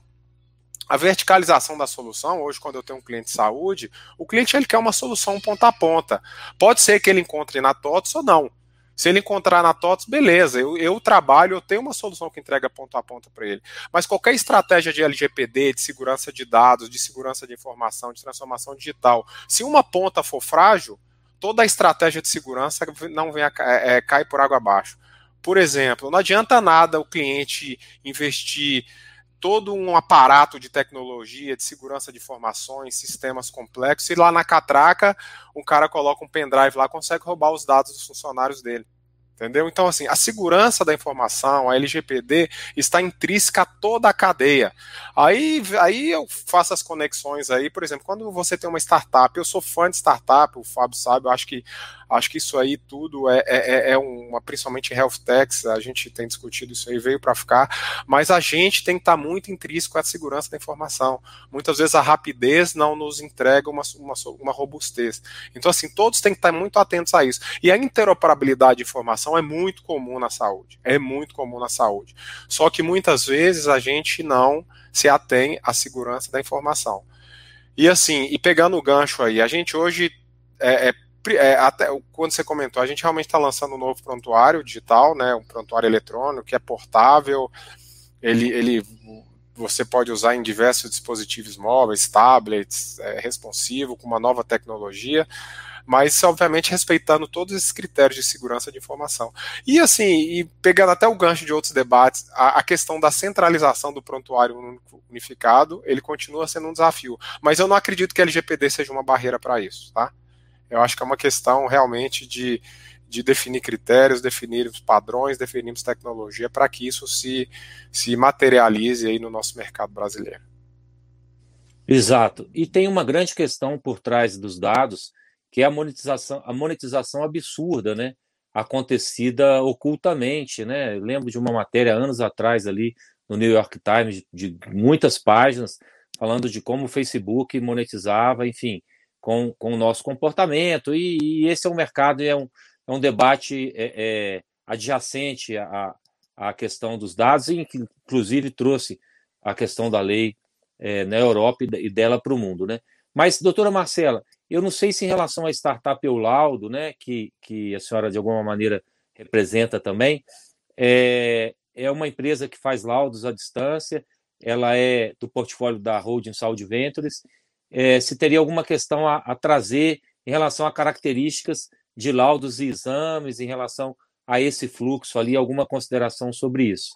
A verticalização da solução, hoje quando eu tenho um cliente de saúde, o cliente ele quer uma solução ponta a ponta. Pode ser que ele encontre na TOTVS ou não. Se ele encontrar na TOTVS, beleza, eu, eu trabalho, eu tenho uma solução que entrega ponta a ponta para ele. Mas qualquer estratégia de L G P D, de segurança de dados, de segurança de informação, de transformação digital, se uma ponta for frágil, toda a estratégia de segurança não vem a, é, cai por água abaixo. Por exemplo, não adianta nada o cliente investir todo um aparato de tecnologia, de segurança de informações, sistemas complexos, e lá na catraca um cara coloca um pendrive lá, consegue roubar os dados dos funcionários dele. Entendeu? Então, assim, a segurança da informação, a L G P D, está intrínseca a toda a cadeia. Aí, aí eu faço as conexões aí, por exemplo, quando você tem uma startup, eu sou fã de startup, o Fábio sabe, eu acho que Acho que isso aí tudo é, é, é uma, principalmente em health techs, a gente tem discutido isso aí, veio para ficar, mas a gente tem que estar muito intrínseco à segurança da informação. Muitas vezes a rapidez não nos entrega uma, uma, uma robustez. Então, assim, todos têm que estar muito atentos a isso. E a interoperabilidade de informação é muito comum na saúde, é muito comum na saúde. Só que muitas vezes a gente não se atém à segurança da informação. E assim, e pegando o gancho aí, a gente hoje é, é É, até quando você comentou, a gente realmente está lançando um novo prontuário digital, né, um prontuário eletrônico que é portável, ele, ele você pode usar em diversos dispositivos móveis, tablets, é, responsivo, com uma nova tecnologia, mas obviamente respeitando todos esses critérios de segurança de informação. E assim, e pegando até o gancho de outros debates, a, a questão da centralização do prontuário unificado, ele continua sendo um desafio, mas eu não acredito que a L G P D seja uma barreira para isso, tá? Eu acho que é uma questão realmente de, de definir critérios, definir os padrões, definirmos tecnologia para que isso se, se materialize aí no nosso mercado brasileiro. Exato. E tem uma grande questão por trás dos dados, que é a monetização, a monetização absurda, né? Acontecida ocultamente, né? Eu lembro de uma matéria anos atrás ali no New York Times, de muitas páginas, falando de como o Facebook monetizava, enfim, Com, com o nosso comportamento, e, e esse é um mercado, é um, é um debate é, é, adjacente à, à questão dos dados, e que inclusive trouxe a questão da lei é, na Europa e dela para o mundo, né? Mas, doutora Marcela, eu não sei se em relação à startup Eulaudo, né, que, que a senhora de alguma maneira representa também, é, é uma empresa que faz laudos à distância, ela é do portfólio da Holding Saúde Ventures. É, se teria alguma questão a, a trazer em relação a características de laudos e exames, em relação a esse fluxo ali, alguma consideração sobre isso?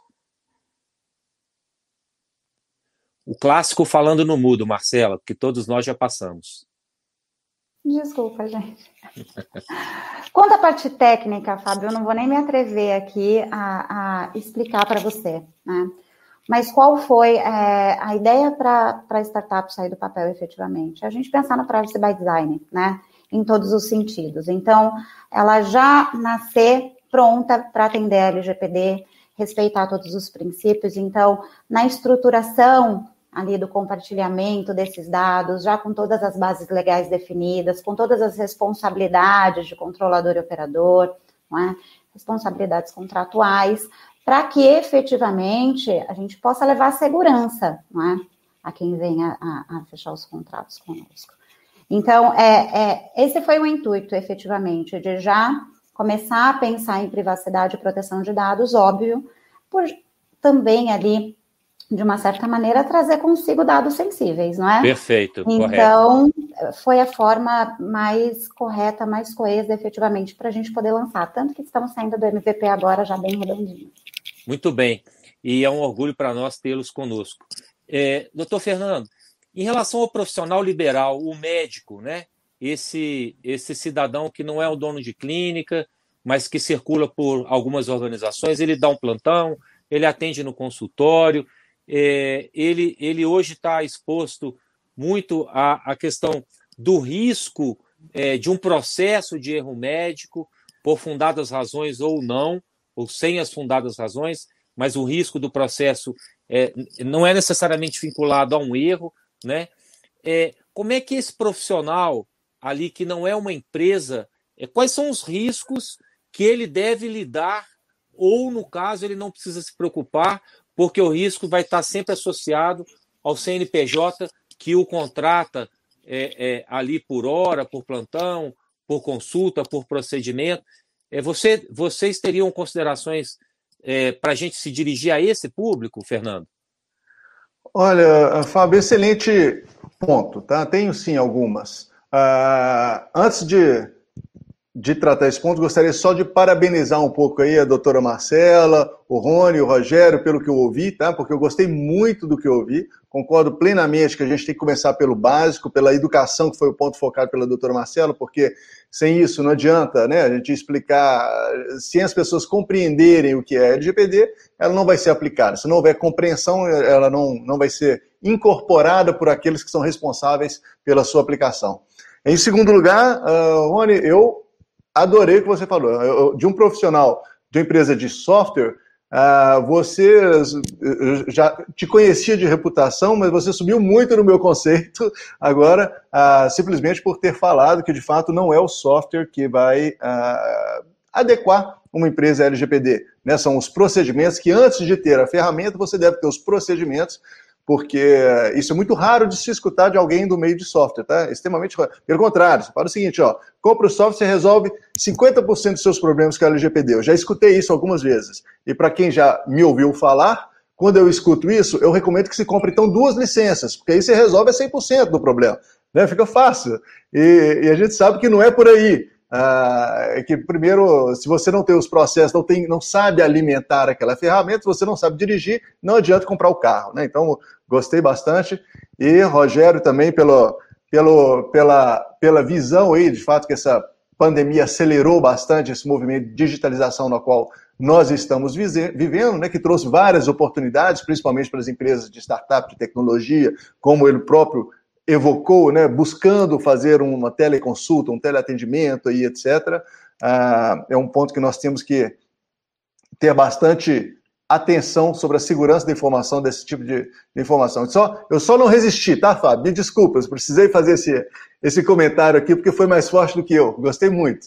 O clássico falando no mudo, Marcela, porque todos nós já passamos. Desculpa, gente. Quanto à parte técnica, Fábio, eu não vou nem me atrever aqui a, a explicar para você, né? Mas qual foi é, a ideia para a startup sair do papel efetivamente? A gente pensar no Privacy by Design, né? Em todos os sentidos. Então, ela já nascer pronta para atender a L G P D, respeitar todos os princípios. Então, na estruturação ali do compartilhamento desses dados, já com todas as bases legais definidas, com todas as responsabilidades de controlador e operador, não é? Responsabilidades contratuais, para que efetivamente a gente possa levar segurança, não é? A quem venha a, a fechar os contratos conosco. Então, é, é, esse foi o intuito, efetivamente, de já começar a pensar em privacidade e proteção de dados, óbvio, por também ali, de uma certa maneira, trazer consigo dados sensíveis, não é? Perfeito, então, correto. Foi a forma mais correta, mais coesa, efetivamente, para a gente poder lançar. Tanto que estamos saindo do M V P agora já bem redondinho. Muito bem. E é um orgulho para nós tê-los conosco. É, doutor Fernando, em relação ao profissional liberal, o médico, né? Esse, esse cidadão que não é o dono de clínica, mas que circula por algumas organizações, ele dá um plantão, ele atende no consultório, é, ele, ele hoje está exposto muito à, à questão do risco é, de um processo de erro médico, por fundadas razões ou não, ou sem as fundadas razões, mas o risco do processo é, não é necessariamente vinculado a um erro, né? É, como é que esse profissional ali, que não é uma empresa, é, quais são os riscos que ele deve lidar, ou, no caso, ele não precisa se preocupar, porque o risco vai estar sempre associado ao C N P J que o contrata é, é, ali por hora, por plantão, por consulta, por procedimento. É, você, vocês teriam considerações é, para a gente se dirigir a esse público, Fernando? Olha, Fábio, excelente ponto, tá? Tenho sim algumas. Uh, antes de, de tratar esse ponto, gostaria só de parabenizar um pouco aí a doutora Marcela, o Rony, o Rogério, pelo que eu ouvi, tá? Porque eu gostei muito do que eu ouvi. Concordo plenamente que a gente tem que começar pelo básico, pela educação, que foi o ponto focado pela doutora Marcela, porque sem isso não adianta, né, a gente explicar. Se as pessoas compreenderem o que é L G P D, ela não vai ser aplicada. Se não houver compreensão, ela não, não vai ser incorporada por aqueles que são responsáveis pela sua aplicação. Em segundo lugar, uh, Rony, eu adorei o que você falou. Eu, de um profissional de uma empresa de software, uh, você já te conhecia de reputação, mas você subiu muito no meu conceito agora, uh, simplesmente por ter falado que, de fato, não é o software que vai uh, adequar uma empresa L G P D. Né? São os procedimentos que, antes de ter a ferramenta, você deve ter os procedimentos, porque isso é muito raro de se escutar de alguém do meio de software, tá? É extremamente raro. Pelo contrário, você fala o seguinte, ó, compra o software, você resolve cinquenta por cento dos seus problemas com a L G P D. Eu já escutei isso algumas vezes. E para quem já me ouviu falar, quando eu escuto isso, eu recomendo que se compre, então, duas licenças, porque aí você resolve cem por cento do problema. Né? Fica fácil. E, e a gente sabe que não é por aí. Ah, é que, primeiro, se você não tem os processos, não, tem, não sabe alimentar aquela ferramenta, se você não sabe dirigir, não adianta comprar o carro. Né? Então, gostei bastante. E, Rogério, também pelo, pelo, pela, pela visão aí, de fato, que essa pandemia acelerou bastante esse movimento de digitalização no qual nós estamos vivendo, né, que trouxe várias oportunidades, principalmente para as empresas de startup, de tecnologia, como ele próprio evocou, né, buscando fazer uma teleconsulta, um teleatendimento, e etcétera. Ah, é um ponto que nós temos que ter bastante atenção sobre a segurança da informação, desse tipo de, de informação. Só, eu só não resisti, tá, Fábio? Me desculpa, eu precisei fazer esse, esse comentário aqui, porque foi mais forte do que eu. Gostei muito.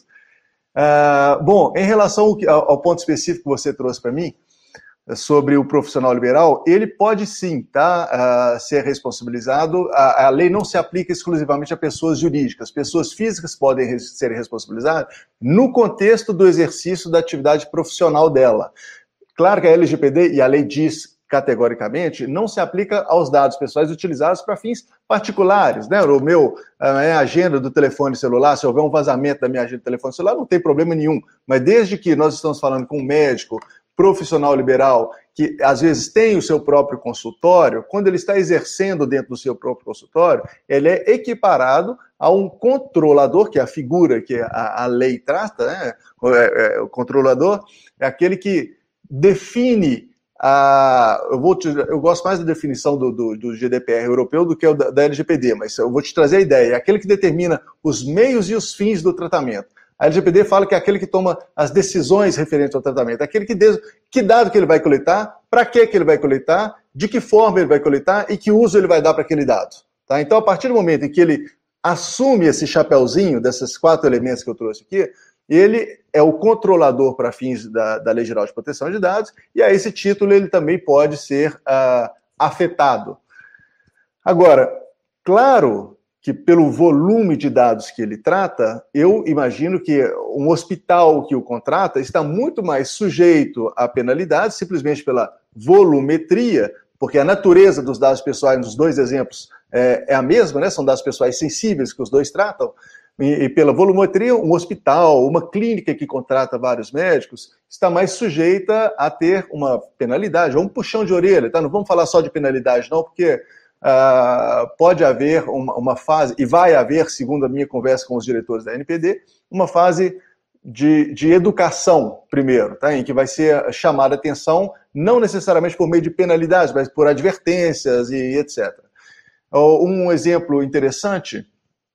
Ah, bom, em relação ao, ao ponto específico que você trouxe para mim, sobre o profissional liberal, ele pode sim tá, uh, ser responsabilizado. A, a lei não se aplica exclusivamente a pessoas jurídicas. Pessoas físicas podem res, ser responsabilizadas no contexto do exercício da atividade profissional dela. Claro que a L G P D, e a lei diz categoricamente, não se aplica aos dados pessoais utilizados para fins particulares. Né? O meu, a minha agenda do telefone celular, se houver um vazamento da minha agenda do telefone celular, não tem problema nenhum. Mas desde que nós estamos falando com um médico, profissional liberal, que às vezes tem o seu próprio consultório, quando ele está exercendo dentro do seu próprio consultório, ele é equiparado a um controlador, que é a figura que a, a lei trata, né? o, é, é, o controlador é aquele que define a... Eu, vou te, eu gosto mais da definição do, do, do G D P R europeu do que o da, da L G P D, mas eu vou te trazer a ideia. É aquele que determina os meios e os fins do tratamento. A L G P D fala que é aquele que toma as decisões referentes ao tratamento, é aquele que, de, que dado que ele vai coletar, para que que ele vai coletar, de que forma ele vai coletar e que uso ele vai dar para aquele dado. Tá? Então, a partir do momento em que ele assume esse chapéuzinho desses quatro elementos que eu trouxe aqui, ele é o controlador para fins da, da Lei Geral de Proteção de Dados, e a esse título ele também pode ser uh, afetado. Agora, claro que pelo volume de dados que ele trata, eu imagino que um hospital que o contrata está muito mais sujeito a penalidades, simplesmente pela volumetria, porque a natureza dos dados pessoais nos dois exemplos é, é a mesma, né? São dados pessoais sensíveis que os dois tratam, e, e pela volumetria, um hospital, uma clínica que contrata vários médicos, está mais sujeita a ter uma penalidade, ou um puxão de orelha, tá? Não vamos falar só de penalidade não, porque Uh, pode haver uma, uma fase, e vai haver, segundo a minha conversa com os diretores da N P D, uma fase de, de educação, primeiro, tá? Em que vai ser chamada a atenção, não necessariamente por meio de penalidades, mas por advertências e etcétera. Um exemplo interessante,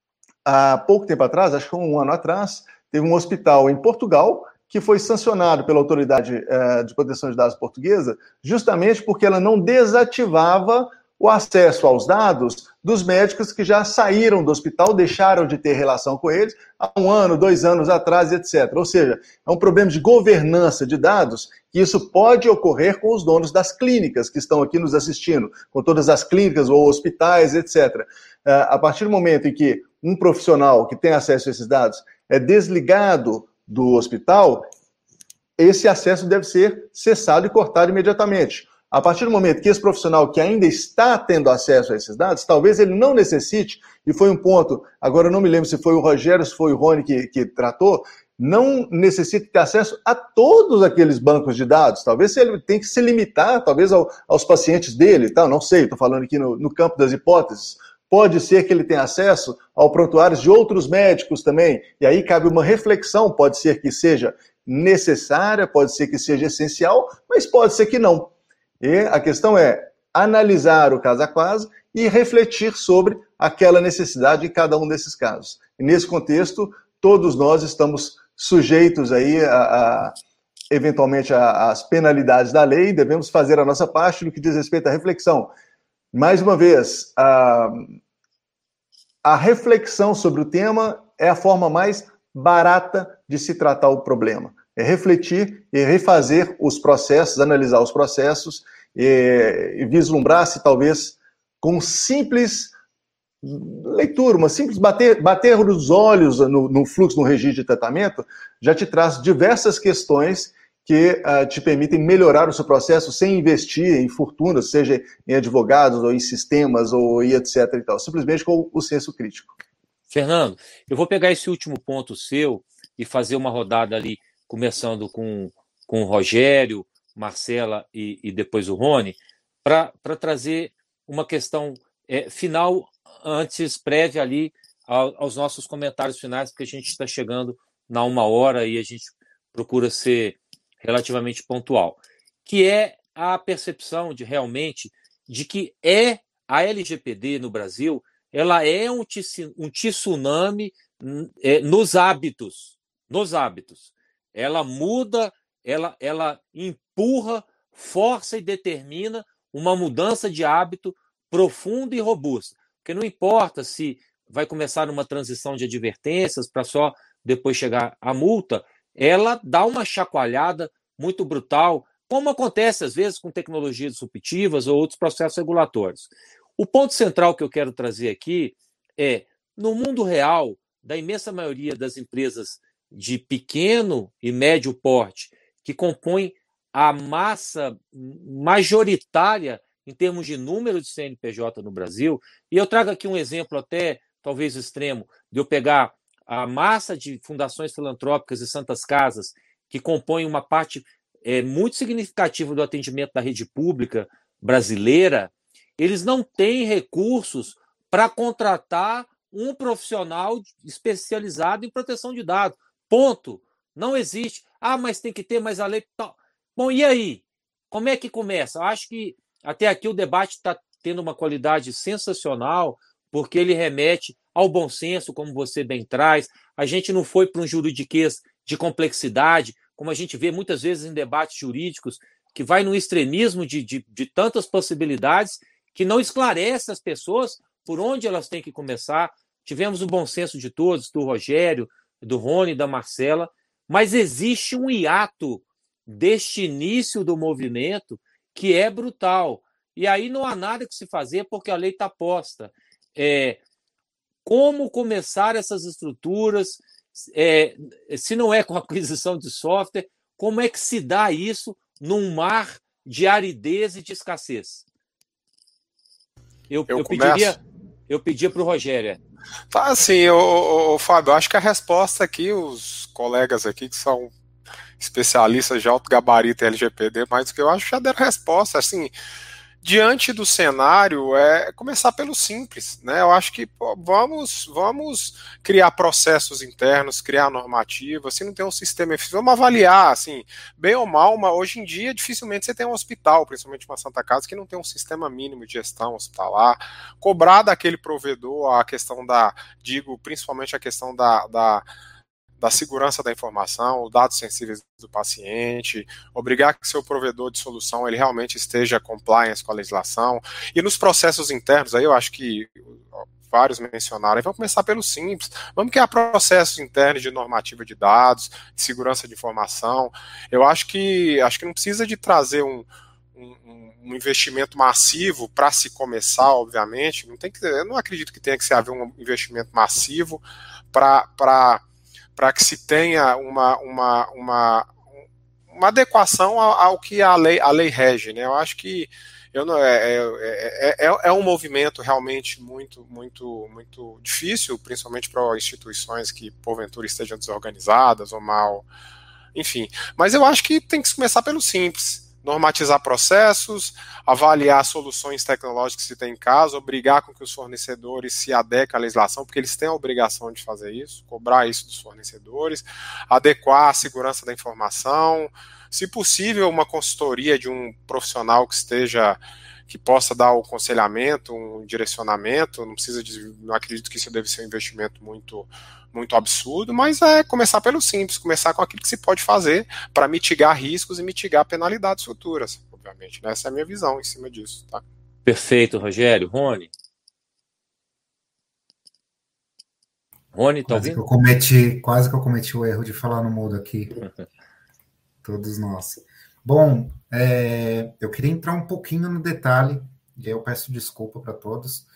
há pouco tempo atrás, acho que um ano atrás, teve um hospital em Portugal que foi sancionado pela Autoridade uh, de Proteção de Dados portuguesa, justamente porque ela não desativava o acesso aos dados dos médicos que já saíram do hospital, deixaram de ter relação com eles há um ano, dois anos atrás, etcétera. Ou seja, é um problema de governança de dados que isso pode ocorrer com os donos das clínicas que estão aqui nos assistindo, com todas as clínicas ou hospitais, etcétera. A partir do momento em que um profissional que tem acesso a esses dados é desligado do hospital, esse acesso deve ser cessado e cortado imediatamente. A partir do momento que esse profissional que ainda está tendo acesso a esses dados, talvez ele não necessite, e foi um ponto, agora eu não me lembro se foi o Rogério, se foi o Rony que, que tratou, não necessita ter acesso a todos aqueles bancos de dados. Talvez ele tenha que se limitar, talvez, ao, aos pacientes dele, tá? Não sei, estou falando aqui no, no campo das hipóteses. Pode ser que ele tenha acesso ao prontuário de outros médicos também, e aí cabe uma reflexão, pode ser que seja necessária, pode ser que seja essencial, mas pode ser que não. E a questão é analisar o caso a caso e refletir sobre aquela necessidade em cada um desses casos. E nesse contexto, todos nós estamos sujeitos aí a, a eventualmente às penalidades da lei, devemos fazer a nossa parte no que diz respeito à reflexão. Mais uma vez, a, a reflexão sobre o tema é a forma mais barata de se tratar o problema. É refletir e refazer os processos, analisar os processos e, e vislumbrar se talvez com simples leitura, uma simples bater, bater os olhos no, no fluxo, no registro de tratamento, já te traz diversas questões que uh, te permitem melhorar o seu processo sem investir em fortunas, seja em advogados ou em sistemas ou em etc e tal, simplesmente com o senso crítico. Fernando, eu vou pegar esse último ponto seu e fazer uma rodada ali, começando com, com o Rogério, Marcela e, e depois o Rony, para trazer uma questão é, final, antes, prévia ali ao, aos nossos comentários finais, porque a gente está chegando na uma hora e a gente procura ser relativamente pontual, que é a percepção de realmente de que é a L G P D no Brasil, ela é um, um tsunami é, nos hábitos, nos hábitos. Ela muda, ela, ela empurra, força e determina uma mudança de hábito profunda e robusta. Porque não importa se vai começar uma transição de advertências para só depois chegar à multa, ela dá uma chacoalhada muito brutal, como acontece às vezes com tecnologias disruptivas ou outros processos regulatórios. O ponto central que eu quero trazer aqui é, no mundo real, da imensa maioria das empresas de pequeno e médio porte, que compõem a massa majoritária em termos de número de C N P J no Brasil, e eu trago aqui um exemplo até, talvez extremo, de eu pegar a massa de fundações filantrópicas e santas casas, que compõem uma parte é, muito significativa do atendimento da rede pública brasileira, eles não têm recursos para contratar um profissional especializado em proteção de dados. Ponto. Não existe. Ah, mas tem que ter mais a lei. Bom, e aí? Como é que começa? Eu acho que até aqui o debate está tendo uma qualidade sensacional, porque ele remete ao bom senso, como você bem traz. A gente não foi para um juridiquês de complexidade, como a gente vê muitas vezes em debates jurídicos, que vai no extremismo de, de, de tantas possibilidades que não esclarece as pessoas por onde elas têm que começar. Tivemos o bom senso de todos, do Rogério, do Rony, da Marcela, mas existe um hiato deste início do movimento que é brutal. E aí não há nada que se fazer porque a lei está posta. É, como começar essas estruturas, é, se não é com aquisição de software, como é que se dá isso num mar de aridez e de escassez? Eu, eu, eu pediria eu pediria para o Rogério. Tá, assim, ô, ô, Fábio, acho que a resposta aqui, os colegas aqui que são especialistas de alto gabarito em L G P D, mas o que eu acho que já deram resposta, assim, diante do cenário, é começar pelo simples, né? Eu acho que pô, vamos, vamos criar processos internos, criar normativa, se não tem um sistema eficiente, vamos avaliar, assim, bem ou mal, mas hoje em dia dificilmente você tem um hospital, principalmente uma Santa Casa, que não tem um sistema mínimo de gestão hospitalar, cobrar daquele provedor a questão da, digo, principalmente a questão da, da da segurança da informação, dados sensíveis do paciente, obrigar que seu provedor de solução ele realmente esteja compliance com a legislação, e nos processos internos, aí eu acho que vários mencionaram, vamos começar pelo simples, vamos criar processos internos de normativa de dados, de segurança de informação. Eu acho que, acho que não precisa de trazer um, um, um investimento massivo para se começar, obviamente, não tem que, eu não acredito que tenha que se haver um investimento massivo para para para que se tenha uma, uma, uma, uma adequação ao, ao que a lei, a lei rege, né? Eu acho que eu não, é, é, é, é um movimento realmente muito, muito, muito difícil, principalmente para instituições que porventura estejam desorganizadas ou mal, enfim. Mas eu acho que tem que começar pelo simples. Normatizar processos, avaliar soluções tecnológicas que se tem em casa, obrigar com que os fornecedores se adequem à legislação, porque eles têm a obrigação de fazer isso, cobrar isso dos fornecedores, adequar a segurança da informação, se possível, uma consultoria de um profissional que esteja, que possa dar o aconselhamento, um direcionamento, não precisa de, não acredito que isso deve ser um investimento muito, muito absurdo, mas é começar pelo simples, começar com aquilo que se pode fazer para mitigar riscos e mitigar penalidades futuras, obviamente, né? Essa é a minha visão em cima disso, tá? Perfeito, Rogério. Rony? Rony, tá Quase ouvindo? que eu cometi, quase que eu cometi o erro de falar no mudo aqui. Todos nós. Bom, é, eu queria entrar um pouquinho no detalhe, e aí eu peço desculpa para todos.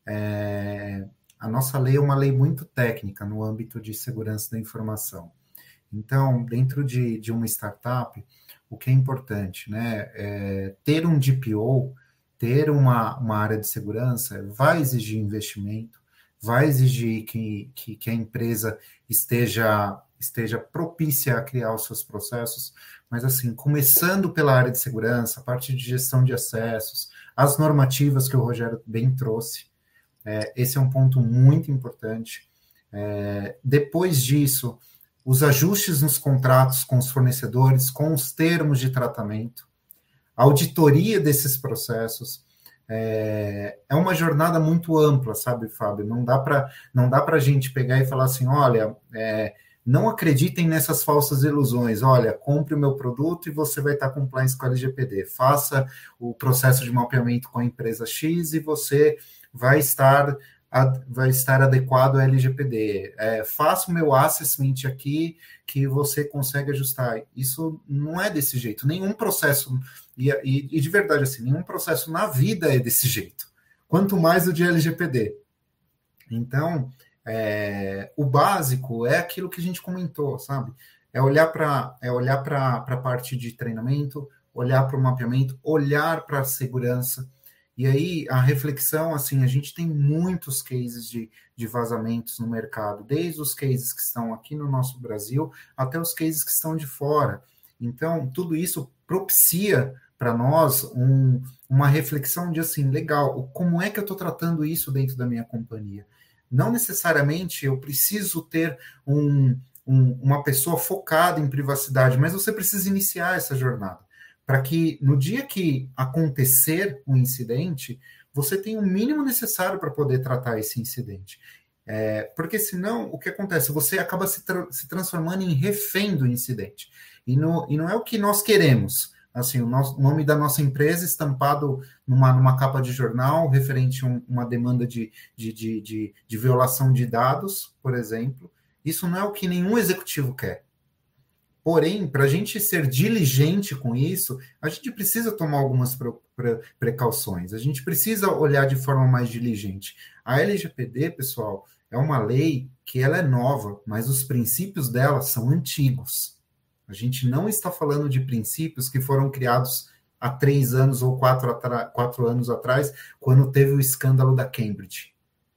É, a nossa lei é uma lei muito técnica no âmbito de segurança da informação. Então, dentro de, de uma startup, o que é importante, né? É, ter um D P O, ter uma, uma área de segurança, vai exigir investimento, vai exigir que, que, que a empresa esteja, esteja propícia a criar os seus processos, mas assim, começando pela área de segurança, a parte de gestão de acessos, as normativas que o Rogério bem trouxe, é, esse é um ponto muito importante. É, depois disso, os ajustes nos contratos com os fornecedores, com os termos de tratamento, a auditoria desses processos. É, é uma jornada muito ampla, sabe, Fábio? Não dá para não dá para a gente pegar e falar assim, olha, é, não acreditem nessas falsas ilusões, olha, compre o meu produto e você vai estar compliance com a L G P D, faça o processo de mapeamento com a empresa X e você vai estar, vai estar adequado à L G P D, é, faça o meu assessment aqui que você consegue ajustar. Isso não é desse jeito, nenhum processo... E, e, e de verdade, assim, nenhum processo na vida é desse jeito. Quanto mais o de L G P D. Então, é, o básico é aquilo que a gente comentou, sabe? É olhar para é olhar para a parte de treinamento, olhar para o mapeamento, olhar para a segurança. E aí, a reflexão, assim, a gente tem muitos cases de, de vazamentos no mercado, desde os cases que estão aqui no nosso Brasil até os cases que estão de fora. Então, tudo isso propicia para nós um, uma reflexão de assim, legal, como é que eu estou tratando isso dentro da minha companhia? Não necessariamente eu preciso ter um, um, uma pessoa focada em privacidade, mas você precisa iniciar essa jornada, para que no dia que acontecer um incidente, você tenha o mínimo necessário para poder tratar esse incidente. É, porque senão, o que acontece? Você acaba se, tra- se transformando em refém do incidente. E, no, e não é o que nós queremos. Assim, o, nosso, o nome da nossa empresa estampado numa, numa capa de jornal, referente a um, uma demanda de, de, de, de, de violação de dados, por exemplo. Isso não é o que nenhum executivo quer. Porém, para a gente ser diligente com isso, a gente precisa tomar algumas pre- pre- precauções. A gente precisa olhar de forma mais diligente. A L G P D, pessoal, é uma lei que ela é nova, mas os princípios dela são antigos. A gente não está falando de princípios que foram criados há três anos ou quatro, atra- quatro anos atrás, quando teve o escândalo da Cambridge.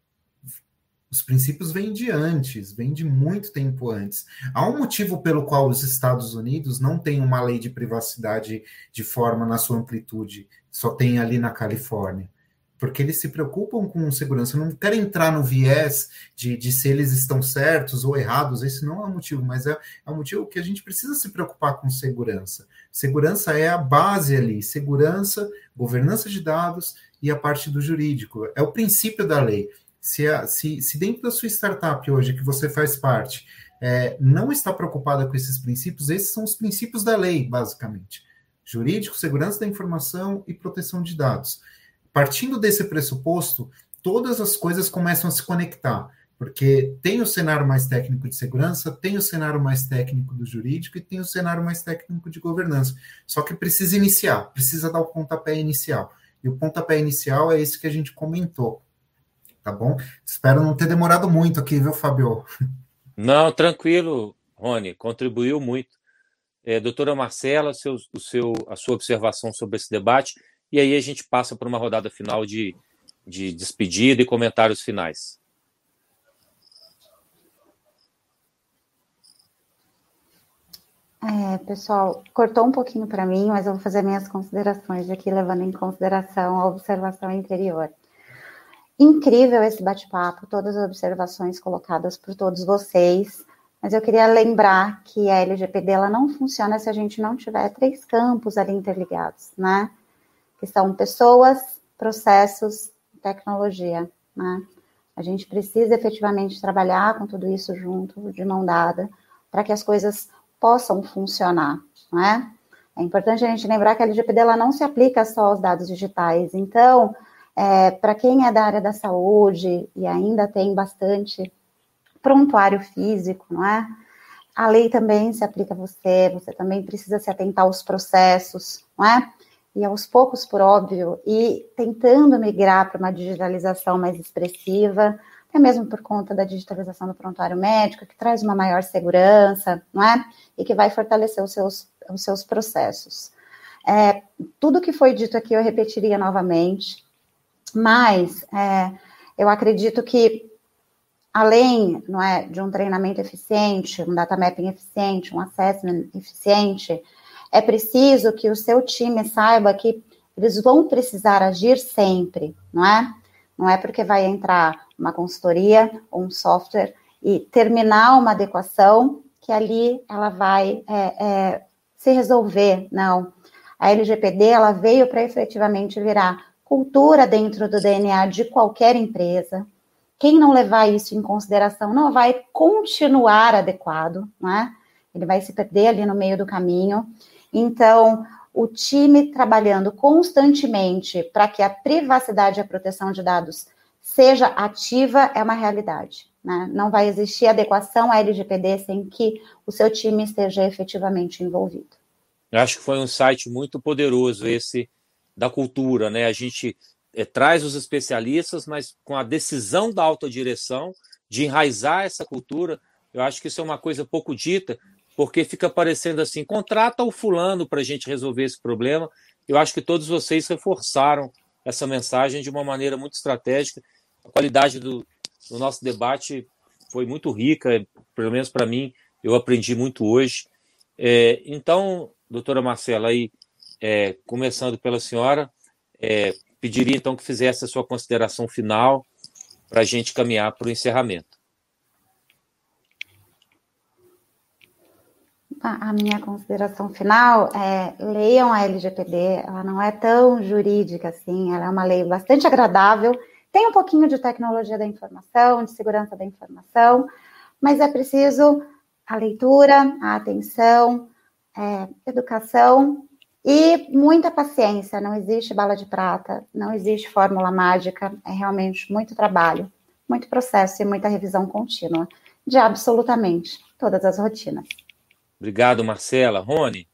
Os princípios vêm de antes, vêm de muito tempo antes. Há um motivo pelo qual os Estados Unidos não têm uma lei de privacidade de forma na sua amplitude, só tem ali na Califórnia. Porque eles se preocupam com segurança. Eu não quero entrar no viés de, de se eles estão certos ou errados, esse não é o motivo, mas é, é o motivo que a gente precisa se preocupar com segurança. Segurança é a base ali, segurança, governança de dados e a parte do jurídico. É o princípio da lei. Se, a, se, se dentro da sua startup hoje, que você faz parte, é, não está preocupada com esses princípios, esses são os princípios da lei, basicamente. Jurídico, segurança da informação e proteção de dados. Partindo desse pressuposto, todas as coisas começam a se conectar, porque tem o cenário mais técnico de segurança, tem o cenário mais técnico do jurídico e tem o cenário mais técnico de governança. Só que precisa iniciar, precisa dar o pontapé inicial. E o pontapé inicial é esse que a gente comentou. Tá bom? Espero não ter demorado muito aqui, viu, Fábio? Não, tranquilo, Rony, contribuiu muito. É, doutora Marcela, seu, o seu, a sua observação sobre esse debate, e aí a gente passa para uma rodada final de, de despedida e comentários finais. É, pessoal, cortou um pouquinho para mim, mas eu vou fazer minhas considerações aqui, levando em consideração a observação anterior. Incrível esse bate-papo, todas as observações colocadas por todos vocês, mas eu queria lembrar que a L G P D ela não funciona se a gente não tiver três campos ali interligados, né? que são pessoas, processos, tecnologia, né? A gente precisa efetivamente trabalhar com tudo isso junto, de mão dada, para que as coisas possam funcionar, não é? É importante a gente lembrar que a L G P D ela não se aplica só aos dados digitais. Então, é, para quem é da área da saúde e ainda tem bastante prontuário físico, não é? A lei também se aplica a você, você também precisa se atentar aos processos, não é? E aos poucos, por óbvio, e tentando migrar para uma digitalização mais expressiva, até mesmo por conta da digitalização do prontuário médico, que traz uma maior segurança, não é? E que vai fortalecer os seus, os seus processos. É, tudo que foi dito aqui eu repetiria novamente, mas é, eu acredito que além, não é, de um treinamento eficiente, um data mapping eficiente, um assessment eficiente, é preciso que o seu time saiba que eles vão precisar agir sempre, não é? Não é porque vai entrar uma consultoria ou um software e terminar uma adequação que ali ela vai é, é, se resolver, não. A L G P D, ela veio para efetivamente virar cultura dentro do D N A de qualquer empresa. Quem não levar isso em consideração não vai continuar adequado, não é? Ele vai se perder ali no meio do caminho. Então, o time trabalhando constantemente para que a privacidade e a proteção de dados seja ativa é uma realidade, né? Não vai existir adequação à L G P D sem que o seu time esteja efetivamente envolvido. Eu acho que foi um site muito poderoso esse da cultura, né? A gente é, traz os especialistas, mas com a decisão da autodireção de enraizar essa cultura, eu acho que isso é uma coisa pouco dita, porque fica parecendo assim, contrata o fulano para a gente resolver esse problema. Eu acho que todos vocês reforçaram essa mensagem de uma maneira muito estratégica. A qualidade do, do nosso debate foi muito rica, pelo menos para mim, eu aprendi muito hoje. É, então, doutora Marcela, aí, é, começando pela senhora, é, pediria então que fizesse a sua consideração final para a gente caminhar para o encerramento. A minha consideração final é, leiam a L G P D, ela não é tão jurídica assim, ela é uma lei bastante agradável, tem um pouquinho de tecnologia da informação, de segurança da informação, mas é preciso a leitura, a atenção, é, educação e muita paciência. Não existe bala de prata, não existe fórmula mágica, é realmente muito trabalho, muito processo e muita revisão contínua de absolutamente todas as rotinas. Obrigado, Marcela. Rony?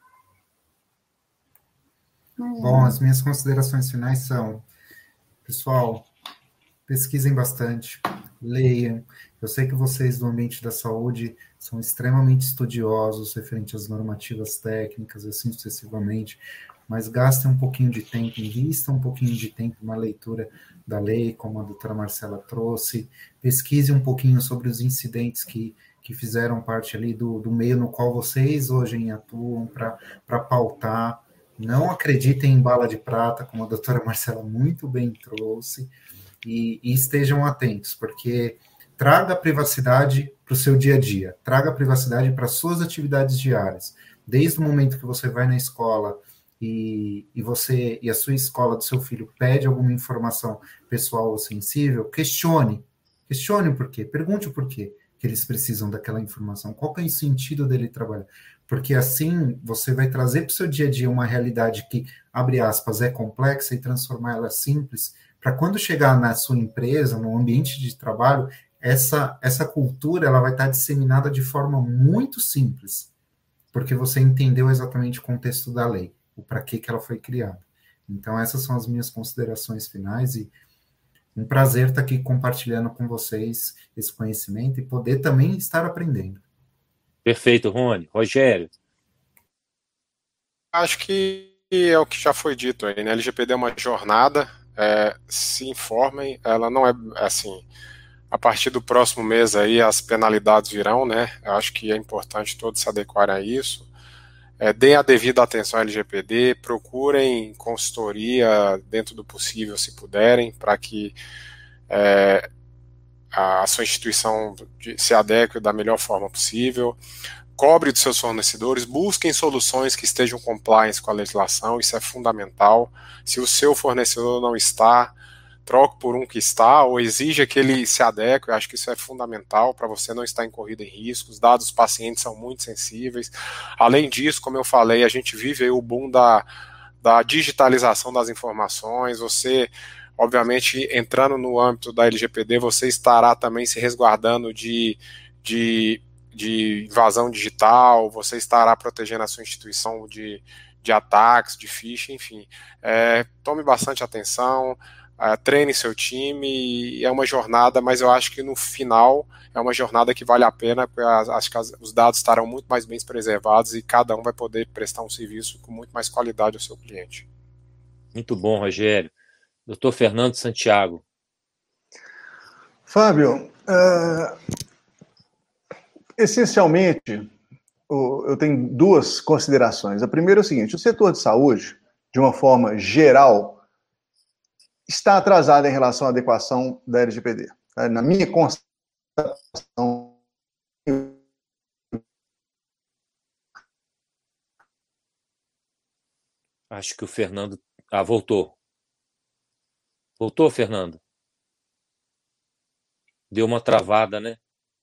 Bom, as minhas considerações finais são, pessoal, pesquisem bastante, leiam. Eu sei que vocês do ambiente da saúde são extremamente estudiosos referente às normativas técnicas, assim sucessivamente, mas gastem um pouquinho de tempo, invistam um pouquinho de tempo na leitura da lei, como a doutora Marcela trouxe, pesquise um pouquinho sobre os incidentes que que fizeram parte ali do, do meio no qual vocês hoje atuam para pautar. Não acreditem em bala de prata, como a doutora Marcela muito bem trouxe, e, e estejam atentos, porque traga a privacidade para o seu dia a dia, traga a privacidade para as suas atividades diárias. Desde o momento que você vai na escola e, e você e a sua escola do seu filho pede alguma informação pessoal ou sensível, questione. Questione o porquê, pergunte o porquê que eles precisam daquela informação, qual que é o sentido dele trabalhar, porque assim você vai trazer para o seu dia a dia uma realidade que, abre aspas, é complexa e transformar ela simples, para quando chegar na sua empresa, no ambiente de trabalho, essa, essa cultura ela vai estar disseminada de forma muito simples, porque você entendeu exatamente o contexto da lei, o para que que ela foi criada. Então essas são as minhas considerações finais e um prazer estar aqui compartilhando com vocês esse conhecimento e poder também estar aprendendo. Perfeito, Rony. Rogério? Acho que é o que já foi dito aí, né? A L G P D é uma jornada, é, se informem, ela não é assim, a partir do próximo mês aí as penalidades virão, né? Eu acho que é importante todos se adequarem a isso. É, deem a devida atenção à L G P D, procurem consultoria dentro do possível, se puderem, para que é, a sua instituição se adeque da melhor forma possível. cobre dos seus fornecedores, busquem soluções que estejam compliance com a legislação, isso é fundamental. Se o seu fornecedor não está, troque por um que está, ou exija que ele se adeque. Eu acho que isso é fundamental para você não estar incorrido em riscos. Os dados dos pacientes são muito sensíveis. Além disso, como eu falei, a gente vive aí o boom da, da digitalização das informações. Você, obviamente, entrando no âmbito da L G P D, você estará também se resguardando de, de, de invasão digital, você estará protegendo a sua instituição de, de ataques, de phishing, enfim. É, tome bastante atenção. Uh, treine seu time, é uma jornada, mas eu acho que no final é uma jornada que vale a pena, porque acho que as, os dados estarão muito mais bem preservados e cada um vai poder prestar um serviço com muito mais qualidade ao seu cliente. Muito bom, Rogério. doutor Fernando Santiago. Fábio, uh, essencialmente, eu tenho duas considerações. A primeira é o seguinte: o setor de saúde, de uma forma geral, está atrasado em relação à adequação da L G P D. Na minha constatação, acho que o Fernando... Ah, voltou. Voltou, Fernando? Deu uma travada, né?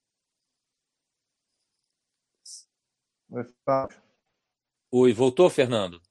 Oi, voltou, Fernando?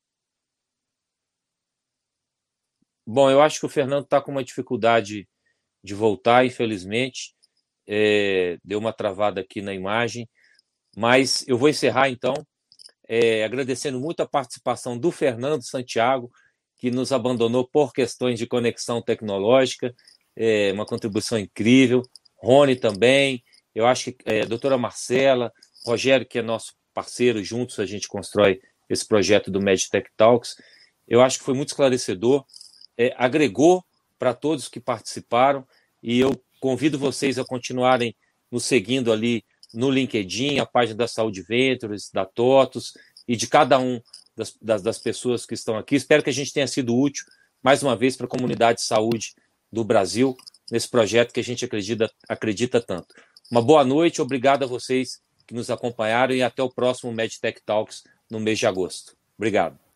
Bom, eu acho que o Fernando está com uma dificuldade de voltar, infelizmente. É, deu uma travada aqui na imagem. Mas eu vou encerrar, então, é, agradecendo muito a participação do Fernando Santiago, que nos abandonou por questões de conexão tecnológica. É, uma contribuição incrível. Rony também. Eu acho que é, a doutora Marcela, Rogério, que é nosso parceiro, juntos a gente constrói esse projeto do MedTech Talks. Eu acho que foi muito esclarecedor. É, agregou para todos que participaram, e eu convido vocês a continuarem nos seguindo ali no LinkedIn, a página da Saúde Ventures, da TOTUS e de cada um das, das, das pessoas que estão aqui. Espero que a gente tenha sido útil, mais uma vez, para a comunidade de saúde do Brasil, nesse projeto que a gente acredita, acredita tanto. Uma boa noite, obrigado a vocês que nos acompanharam e até o próximo MedTech Talks no mês de agosto. Obrigado.